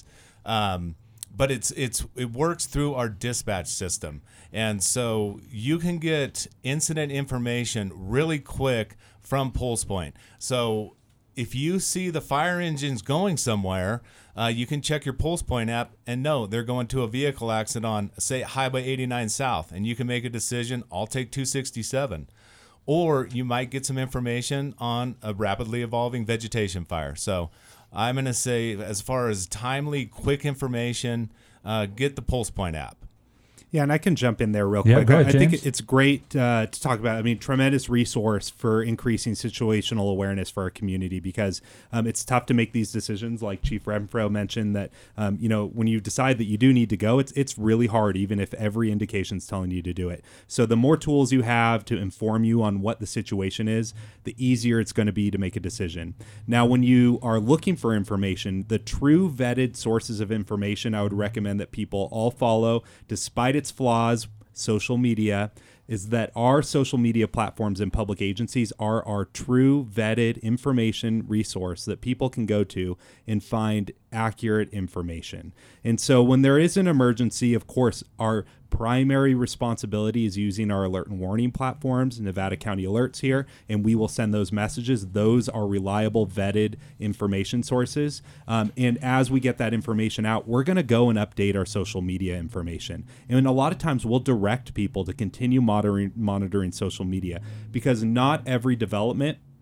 But it works through our dispatch system. And so you can get incident information really quick from PulsePoint. So if you see the fire engines going somewhere, you can check your PulsePoint app and know they're going to a vehicle accident on, say, Highway 89 South. And you can make a decision, I'll take 267. Or you might get some information on a rapidly evolving vegetation fire. So I'm going to say, as far as timely, quick information, get the PulsePoint app. Yeah, and I can jump in there real Yeah, quick. go ahead, I think James. it's great to talk about. I mean, tremendous resource for increasing situational awareness for our community because it's tough to make these decisions. Like Chief Renfro mentioned, that when you decide that you do need to go, it's really hard, even if every indication is telling you to do it. So the more tools you have to inform you on what the situation is, the easier it's going to be to make a decision. Now, when you are looking for information, the true vetted sources of information I would recommend that people all follow, despite its flaws, social media, is that our social media platforms and public agencies are our true vetted information resource that people can go to and find accurate information. And so when there is an emergency, of course, our primary responsibility is using our alert and warning platforms, Nevada County Alerts here, and we will send those messages. Those are reliable, vetted information sources. And as we get that information out, we're going to go and update our social media information. And a lot of times we'll direct people to continue monitoring social media because not every development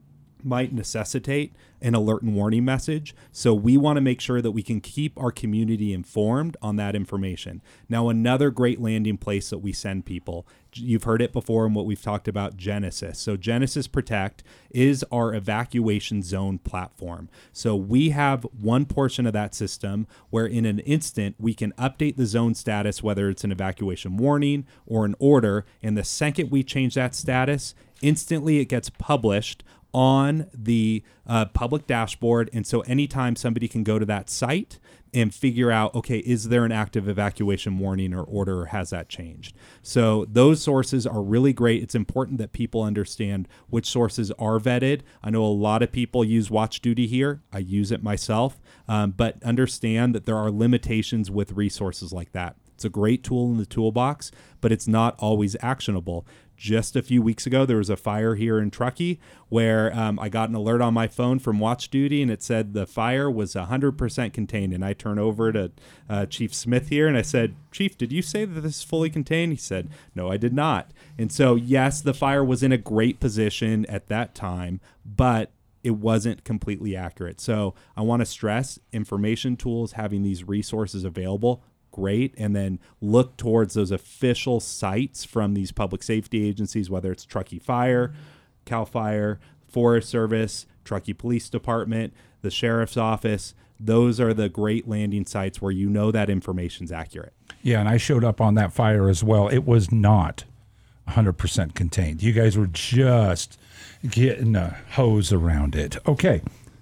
might necessitate an alert and warning message. So we want to make sure that we can keep our community informed on that information. Now, another great landing place that we send people, you've heard it before in what we've talked about, Genesis. So Genesis Protect is our evacuation zone platform. So we have one portion of that system where in an instant we can update the zone status, whether it's an evacuation warning or an order. And the second we change that status, instantly it gets published on the public dashboard. And so anytime somebody can go to that site and figure out, okay, is there an active evacuation warning or order, or has that changed? So those sources are really great. It's important that people understand which sources are vetted. I know a lot of people use Watch Duty here. I use it myself, but understand that there are limitations with resources like that. It's a great tool in the toolbox, but it's not always actionable. Just a few weeks ago, there was a fire here in Truckee where I got an alert on my phone from Watch Duty, and it said the fire was 100% contained. And I turn over to Chief Smith here, and I said, Chief, did you say that this is fully contained? He said, no, I did not. And so, yes, the fire was in a great position at that time, but it wasn't completely accurate. So I want to stress information tools, having these resources available, great, and then look towards those official sites from these public safety agencies, whether it's Truckee Fire, CAL FIRE, Forest Service, Truckee Police Department, the Sheriff's Office. Those are the great landing sites where you know that information's accurate. Yeah, and I showed up on that fire as well. It was not 100% contained. You guys were just getting a hose around it. Okay,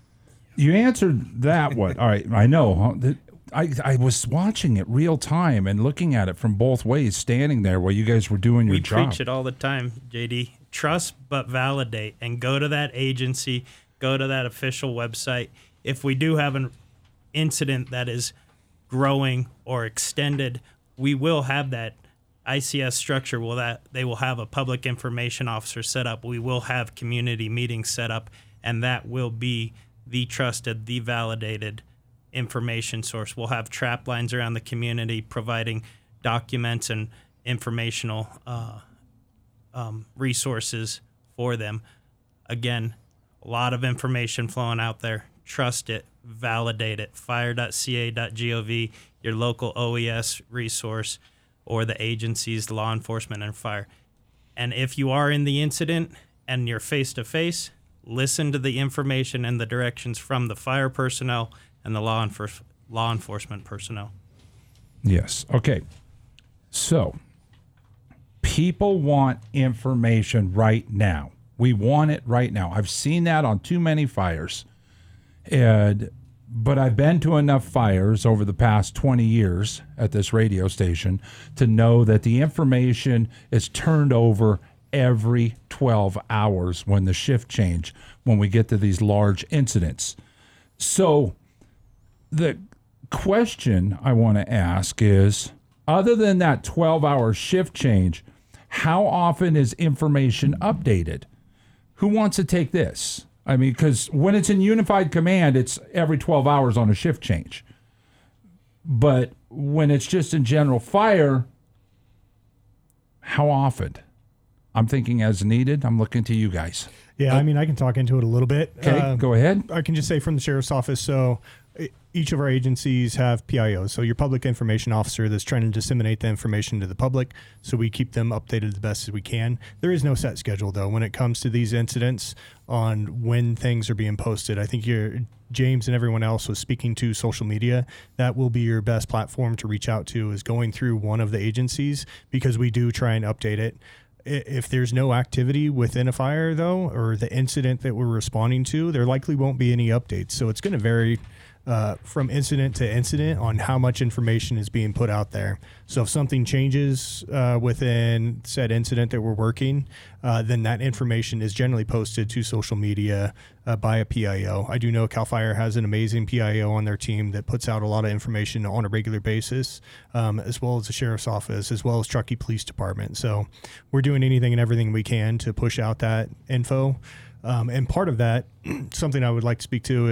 you answered that one. All right, I know. I was watching it real time and looking at it from both ways, standing there while you guys were doing your job. We preach it all the time, JD. Trust but validate, and go to that agency, go to that official website. If we do have an incident that is growing or extended, we will have that ICS structure. They will have a public information officer set up. We will have community meetings set up, and that will be the trusted, the validated information source. We'll have trap lines around the community providing documents and informational resources for them. Again, a lot of information flowing out there. Trust it, validate it. Fire.ca.gov, your local OES resource, or the agencies, law enforcement and fire. And if you are in the incident and you're face to face, listen to the information and the directions from the fire personnel and the law enforcement personnel. Yes. Okay. So people want information right now. We want it right now. I've seen that on too many fires. But I've been to enough fires over the past 20 years at this radio station to know that the information is turned over every 12 hours when the shift change, when we get to these large incidents. So the question I want to ask is, other than that 12-hour shift change, how often is information updated? Who wants to take this? I mean, because when it's in unified command, it's every 12 hours on a shift change. But when it's just in general fire, how often? I'm thinking as needed. I'm looking to you guys. Yeah, I mean, I can talk into it a little bit. Okay, go ahead. I can just say from the Sheriff's Office, so each of our agencies have PIOs, so your public information officer that's trying to disseminate the information to the public, so we keep them updated the best as we can. There is no set schedule, though, when it comes to these incidents on when things are being posted. I think James and everyone else was speaking to social media. That will be your best platform to reach out to, is going through one of the agencies, because we do try and update it. If there's no activity within a fire, though, or the incident that we're responding to, there likely won't be any updates. So it's going to vary from incident to incident on how much information is being put out there. So if something changes within said incident that we're working, then that information is generally posted to social media by a PIO. I do know CAL FIRE has an amazing PIO on their team that puts out a lot of information on a regular basis, as well as the Sheriff's Office, as well as Truckee Police Department. So we're doing anything and everything we can to push out that info. And part of that, something I would like to speak to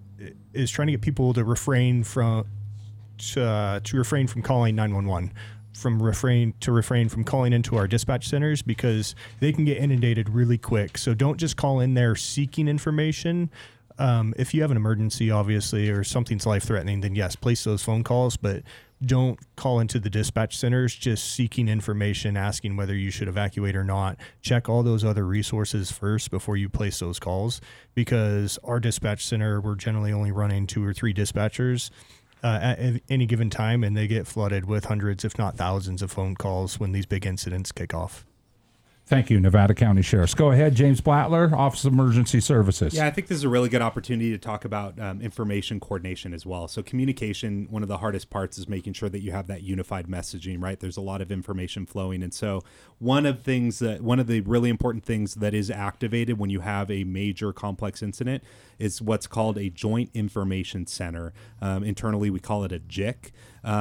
is trying to get people to refrain from calling 911 refrain from calling into our dispatch centers because they can get inundated really quick. So don't just call in there seeking information. If you have an emergency, obviously, or something's life-threatening, then yes, place those phone calls, but don't call into the dispatch centers just seeking information, asking whether you should evacuate or not. Check all those other resources first before you place those calls, because our dispatch center, we're generally only running 2 or 3 dispatchers at any given time, and they get flooded with hundreds, if not thousands, of phone calls when these big incidents kick off. Thank you, Nevada County Sheriffs. Go ahead, James Blattler, Office of Emergency Services. Yeah, I think this is a really good opportunity to talk about information coordination as well. So communication, one of the hardest parts is making sure that you have that unified messaging, right? There's a lot of information flowing. And so one of the really important things that is activated when you have a major complex incident is what's called a Joint Information Center. Internally, we call it a JIC.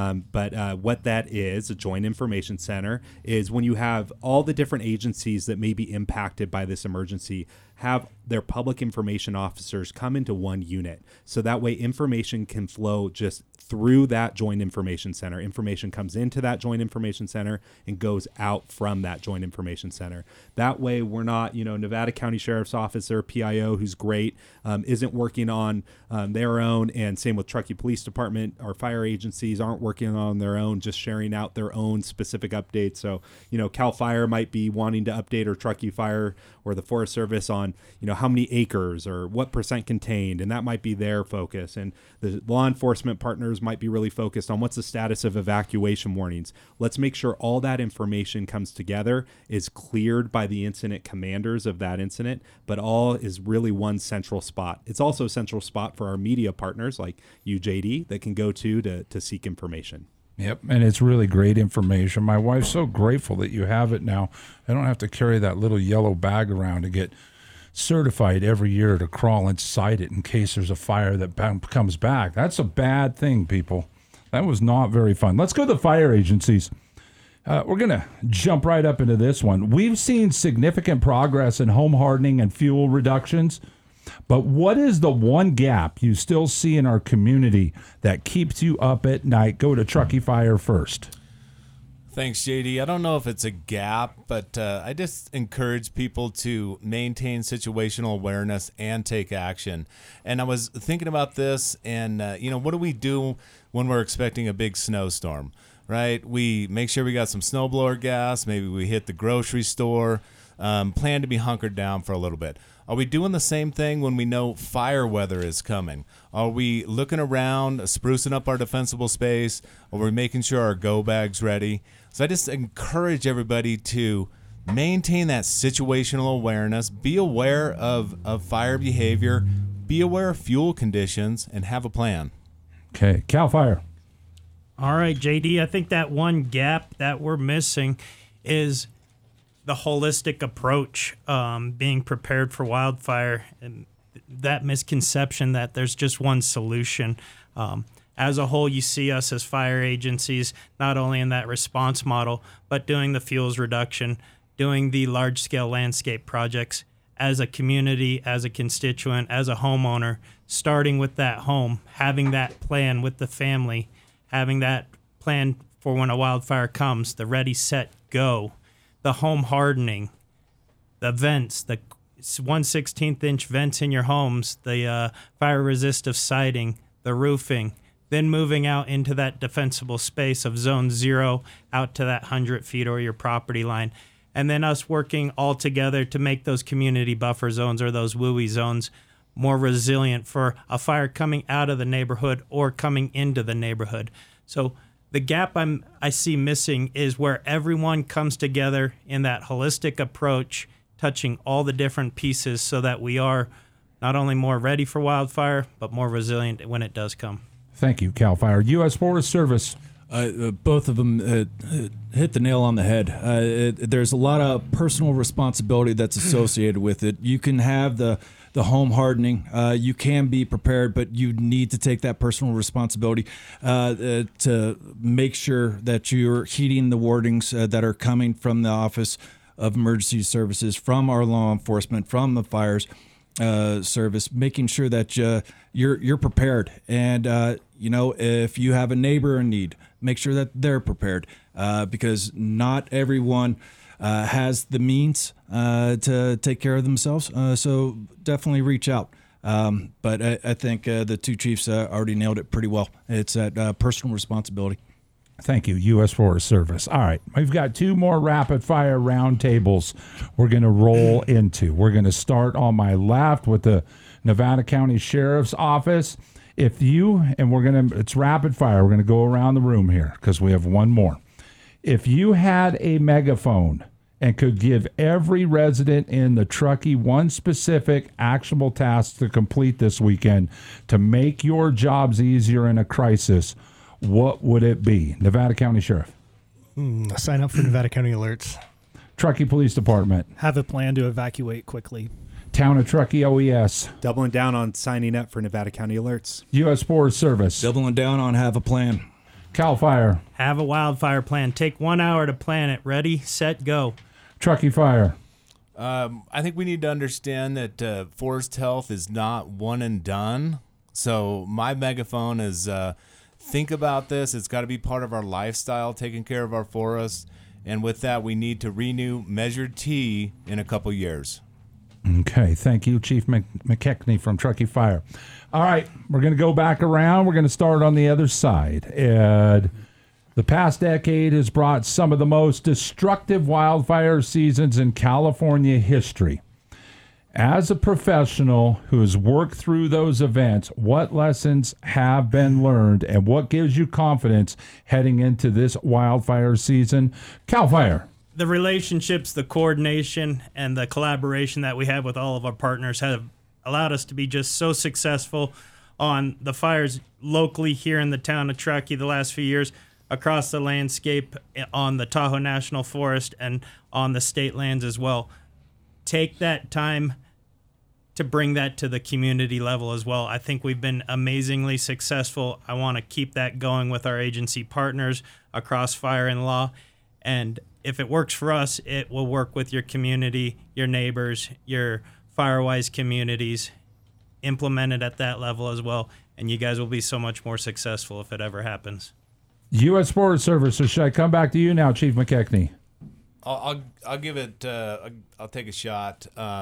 But what that is, a Joint Information Center, is when you have all the different agencies that may be impacted by this emergency have their public information officers come into one unit. So that way information can flow just through that Joint Information Center. Information comes into that Joint Information Center and goes out from that Joint Information Center. That way we're not, Nevada County Sheriff's Office or PIO, who's great, isn't working on their own, and same with Truckee Police Department. Our fire agencies aren't working on their own, just sharing out their own specific updates. So, CAL FIRE might be wanting to update, or Truckee Fire or the Forest Service on, how many acres or what % contained, and that might be their focus. And the law enforcement partners might be really focused on what's the status of evacuation warnings. Let's make sure all that information comes together, is cleared by the incident commanders of that incident, but all is really one central spot. It's also a central spot for our media partners like UJD that can go to seek information. Yep, and it's really great information. My wife's so grateful that you have it now. I don't have to carry that little yellow bag around to get certified every year to crawl inside it in case there's a fire that comes back. That's a bad thing, people. That was not very fun. Let's go to the fire agencies. We're going to jump right up into this one. We've seen significant progress in home hardening and fuel reductions, but what is the one gap you still see in our community that keeps you up at night? Go to Truckee Fire first. Thanks, JD. I don't know if it's a gap, but I just encourage people to maintain situational awareness and take action. And I was thinking about this, and what do we do when we're expecting a big snowstorm, right? We make sure we got some snowblower gas. Maybe we hit the grocery store, plan to be hunkered down for a little bit. Are we doing the same thing when we know fire weather is coming? Are we looking around, sprucing up our defensible space? Are we making sure our go bag's ready? So I just encourage everybody to maintain that situational awareness, be aware of fire behavior, be aware of fuel conditions, and have a plan. Okay, CAL FIRE. All right, JD, I think that one gap that we're missing is the holistic approach, being prepared for wildfire, and that misconception that there's just one solution. As a whole, you see us as fire agencies, not only in that response model, but doing the fuels reduction, doing the large-scale landscape projects as a community, as a constituent, as a homeowner, starting with that home, having that plan with the family, having that plan for when a wildfire comes, the ready, set, go, the home hardening, the vents, the 1/16-inch vents in your homes, the fire-resistive siding, the roofing, then moving out into that defensible space of zone 0 out to that 100 feet or your property line. And then us working all together to make those community buffer zones or those WUI zones more resilient for a fire coming out of the neighborhood or coming into the neighborhood. So the gap I see missing is where everyone comes together in that holistic approach, touching all the different pieces so that we are not only more ready for wildfire, but more resilient when it does come. Thank you, CAL FIRE. U.S. Forest Service. Both of them hit the nail on the head. There's a lot of personal responsibility that's associated with it. You can have the home hardening. You can be prepared, but you need to take that personal responsibility to make sure that you're heeding the warnings that are coming from the Office of Emergency Services, from our law enforcement, from the fires service, making sure that you're prepared. And if you have a neighbor in need, make sure that they're prepared, because not everyone has the means to take care of themselves. So definitely reach out. But I think the two chiefs already nailed it pretty well. It's that personal responsibility. Thank you, U.S. Forest Service. All right, we've got 2 more rapid-fire roundtables we're going to roll into. We're going to start on my left with the Nevada County Sheriff's Office. It's rapid-fire. We're going to go around the room here because we have one more. If you had a megaphone and could give every resident in the Truckee one specific actionable task to complete this weekend to make your jobs easier in a crisis, what would it be? Nevada County Sheriff. Sign up for Nevada County Alerts. Truckee Police Department. Have a plan to evacuate quickly. Town of Truckee OES. Doubling down on signing up for Nevada County Alerts. U.S. Forest Service. Doubling down on have a plan. CAL FIRE. Have a wildfire plan. Take 1 hour to plan it. Ready, set, go. Truckee Fire. I think we need to understand that forest health is not one and done. So my megaphone is think about this. It's got to be part of our lifestyle, taking care of our forests. And with that, we need to renew Measure T in a couple years. Okay, thank you, Chief McKechnie from Truckee Fire. All right, we're going to go back around. We're going to start on the other side. Ed, the past decade has brought some of the most destructive wildfire seasons in California history. As a professional who has worked through those events, what lessons have been learned and what gives you confidence heading into this wildfire season? CAL FIRE. The relationships, the coordination, and the collaboration that we have with all of our partners have allowed us to be just so successful on the fires locally here in the town of Truckee the last few years, across the landscape on the Tahoe National Forest and on the state lands as well. Take that time to bring that to the community level as well. I think we've been amazingly successful. I want to keep that going with our agency partners across fire and law. And if it works for us, it will work with your community, your neighbors, your Firewise communities. Implement it at that level as well. And you guys will be so much more successful if it ever happens. U.S. Forest Service, or should I come back to you now, Chief McKechnie? I'll give it. I'll take a shot.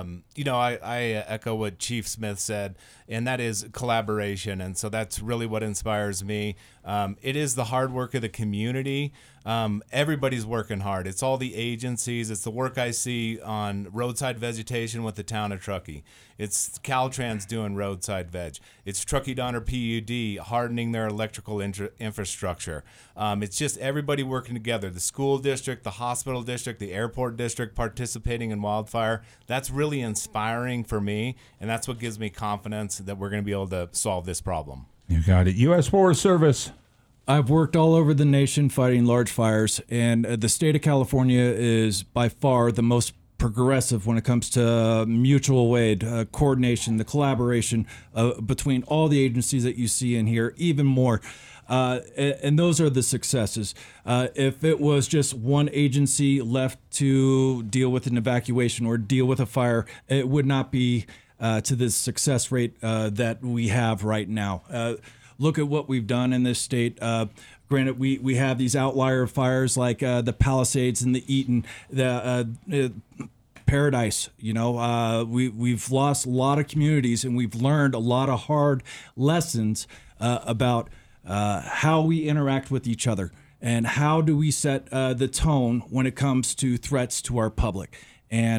I echo what Chief Smith said, and that is collaboration. And so that's really what inspires me. It is the hard work of the community. Everybody's working hard. It's all the agencies. It's the work I see on roadside vegetation with the town of Truckee. It's Caltrans doing roadside veg. It's Truckee Donner PUD hardening their electrical infrastructure. It's just everybody working together. The school district, the hospital district, the airport district participating in wildfire. That's really inspiring for me, and that's what gives me confidence that we're going to be able to solve this problem. You got it. U.S. Forest Service. I've worked all over the nation fighting large fires, and the state of California is by far the most progressive when it comes to mutual aid, coordination, the collaboration between all the agencies that you see in here, even more. And those are the successes. If it was just one agency left to deal with an evacuation or deal with a fire, it would not be to the success rate that we have right now. Look at what we've done in this state. Granted, we have these outlier fires like the Palisades and the Eaton, the Paradise. We've lost a lot of communities, and we've learned a lot of hard lessons about how we interact with each other and how do we set the tone when it comes to threats to our public. And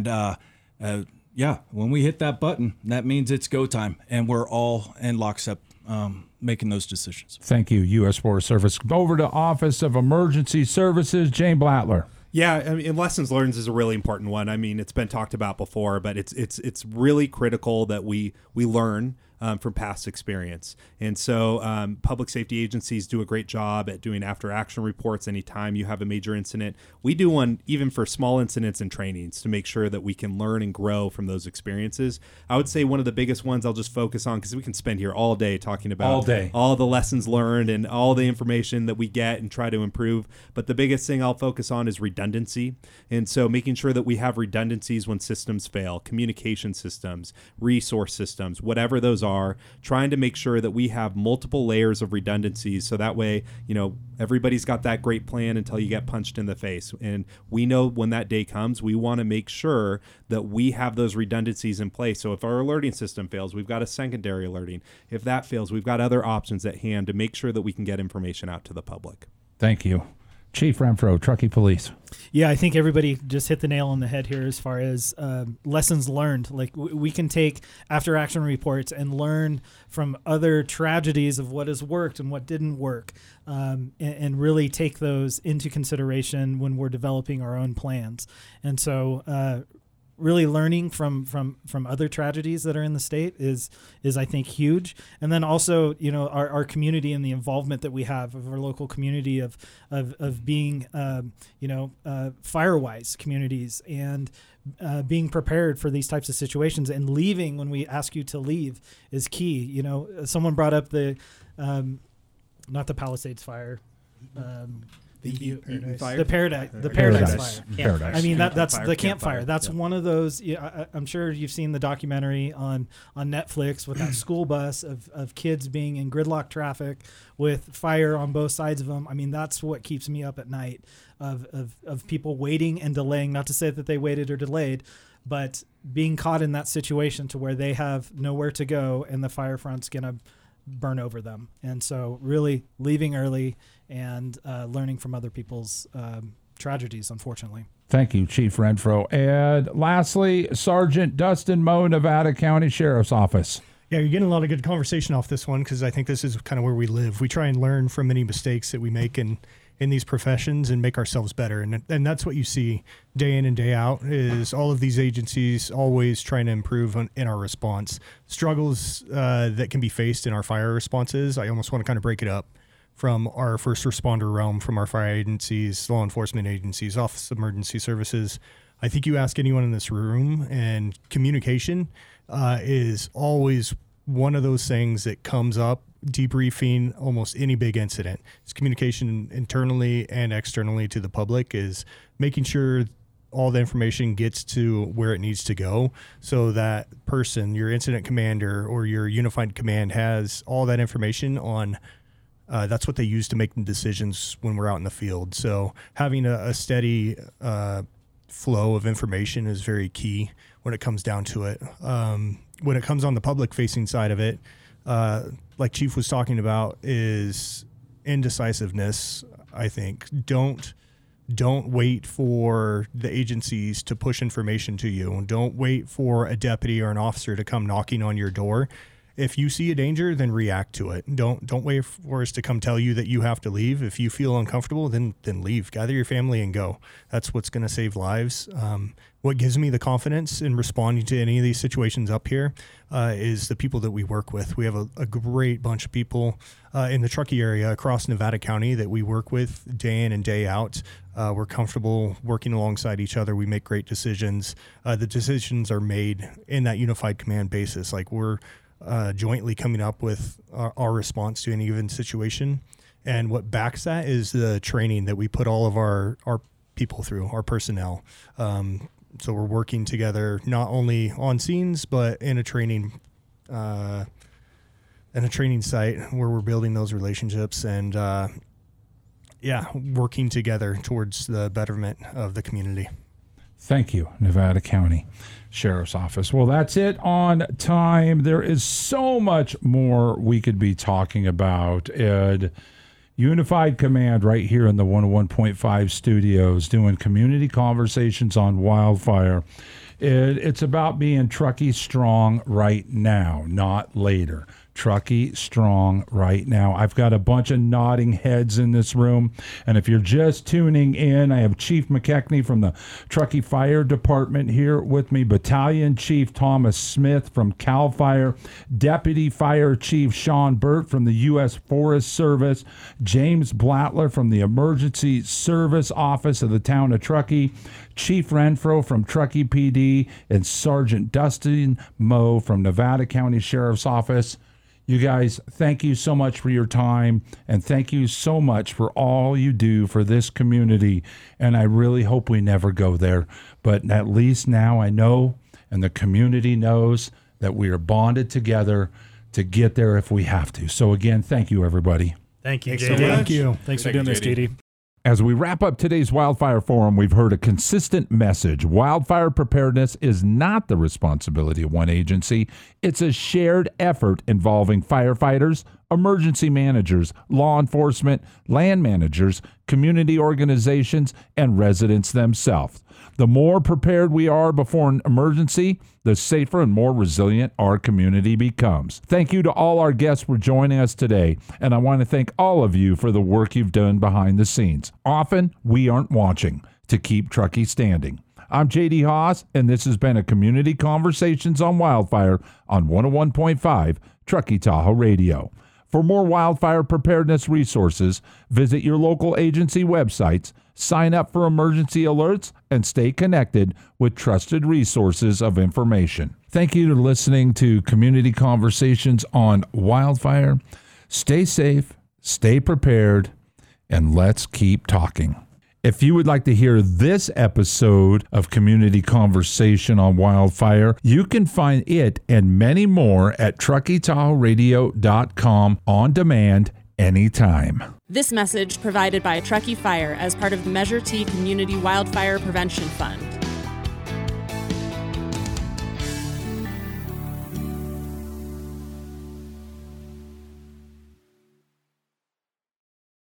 when we hit that button, that means it's go time, and we're all in lockstep making those decisions. Thank you, U.S. Forest Service. Over to Office of Emergency Services, Jane Blattler. Yeah, I mean, lessons learned is a really important one. I mean, it's been talked about before, but it's really critical that we learn from past experience. And so public safety agencies do a great job at doing after action reports anytime you have a major incident. We do one even for small incidents and trainings to make sure that we can learn and grow from those experiences. I would say one of the biggest ones I'll just focus on, because we can spend here all day talking about all the lessons learned and all the information that we get and try to improve. But the biggest thing I'll focus on is redundancy. And so making sure that we have redundancies when systems fail, communication systems, resource systems, whatever those are, trying to make sure that we have multiple layers of redundancies, so that way, everybody's got that great plan until you get punched in the face. And we know when that day comes, we want to make sure that we have those redundancies in place. So if our alerting system fails, we've got a secondary alerting. If that fails, we've got other options at hand to make sure that we can get information out to the public. Thank you. Chief Renfro, Truckee Police. Yeah, I think everybody just hit the nail on the head here as far as lessons learned. Like we can take after action reports and learn from other tragedies of what has worked and what didn't work, and really take those into consideration when we're developing our own plans. And so really learning from other tragedies that are in the state is I think huge. And then also, our community and the involvement that we have of our local community of being, fire-wise communities and being prepared for these types of situations, and leaving when we ask you to leave is key. Someone brought up the, not the Palisades fire, the Paradise Fire. Paradise. I mean, that's the campfire. That's one of those. I'm sure you've seen the documentary on Netflix with that school bus of kids being in gridlock traffic with fire on both sides of them. I mean, that's what keeps me up at night of people waiting and delaying. Not to say that they waited or delayed, but being caught in that situation to where they have nowhere to go and the fire front's gonna burn over them. And so really leaving early and learning from other people's tragedies, unfortunately. Thank you, Chief Renfro. And lastly, Sergeant Dustin Moe, Nevada County Sheriff's Office. Yeah, you're getting a lot of good conversation off this one because I think this is kind of where we live. We try and learn from any mistakes that we make in these professions and make ourselves better. And that's what you see day in and day out is all of these agencies always trying to improve in our response. Struggles that can be faced in our fire responses, I almost want to kind of break it up from our first responder realm, from our fire agencies, law enforcement agencies, Office of Emergency Services. I think you ask anyone in this room, and communication is always one of those things that comes up debriefing almost any big incident. It's communication internally and externally to the public, is making sure all the information gets to where it needs to go so that person, your incident commander or your unified command, has all that information on. That's what they use to make the decisions when we're out in the field. So having a steady flow of information is very key when it comes down to it. When it comes on the public-facing side of it, like Chief was talking about, is indecisiveness, I think. Don't wait for the agencies to push information to you. Don't wait for a deputy or an officer to come knocking on your door. If you see a danger, then react to it. Don't wait for us to come tell you that you have to leave. If you feel uncomfortable, then leave. Gather your family and go. That's what's going to save lives. What gives me the confidence in responding to any of these situations up here is the people that we work with. We have a great bunch of people in the Truckee area across Nevada County that we work with day in and day out. We're comfortable working alongside each other. We make great decisions. The decisions are made in that unified command basis. Like we're jointly coming up with our response to any given situation. And what backs that is the training that we put all of our people through, our personnel. So we're working together not only on scenes, but in a training site where we're building those relationships and working together towards the betterment of the community. Thank you, Nevada County Sheriff's Office. Well, that's it on time. There is so much more we could be talking about. Ed, Unified Command right here in the 101.5 studios doing community conversations on wildfire. It's about being Truckee strong right now, not later. Truckee strong right now. I've got a bunch of nodding heads in this room. And if you're just tuning in, I have Chief McKechnie from the Truckee Fire Department here with me, Battalion Chief Thomas Smith from CAL FIRE, Deputy Fire Chief Sean Burt from the U.S. Forest Service, James Blattler from the Emergency Service Office of the Town of Truckee, Chief Renfro from Truckee PD, and Sergeant Dustin Moe from Nevada County Sheriff's Office. You guys, thank you so much for your time, and thank you so much for all you do for this community. And I really hope we never go there. But at least now I know, and the community knows, that we are bonded together to get there if we have to. So again, thank you, everybody. Thank you, Thanks JD. so much. Thank you. Thanks for Thank doing you, this, JD. JD. As we wrap up today's Wildfire Forum, we've heard a consistent message. Wildfire preparedness is not the responsibility of one agency. It's a shared effort involving firefighters, emergency managers, law enforcement, land managers, community organizations, and residents themselves. The more prepared we are before an emergency, the safer and more resilient our community becomes. Thank you to all our guests for joining us today, and I want to thank all of you for the work you've done behind the scenes. Often, we aren't watching to keep Truckee standing. I'm J.D. Haas, and this has been a Community Conversations on Wildfire on 101.5 Truckee Tahoe Radio. For more wildfire preparedness resources, visit your local agency websites, sign up for emergency alerts, and stay connected with trusted resources of information. Thank you for listening to Community Conversations on Wildfire. Stay safe, stay prepared, and let's keep talking. If you would like to hear this episode of Community Conversation on Wildfire, you can find it and many more at TruckeeTahoeRadio.com on demand anytime. This message provided by Truckee Fire as part of the Measure T Community Wildfire Prevention Fund.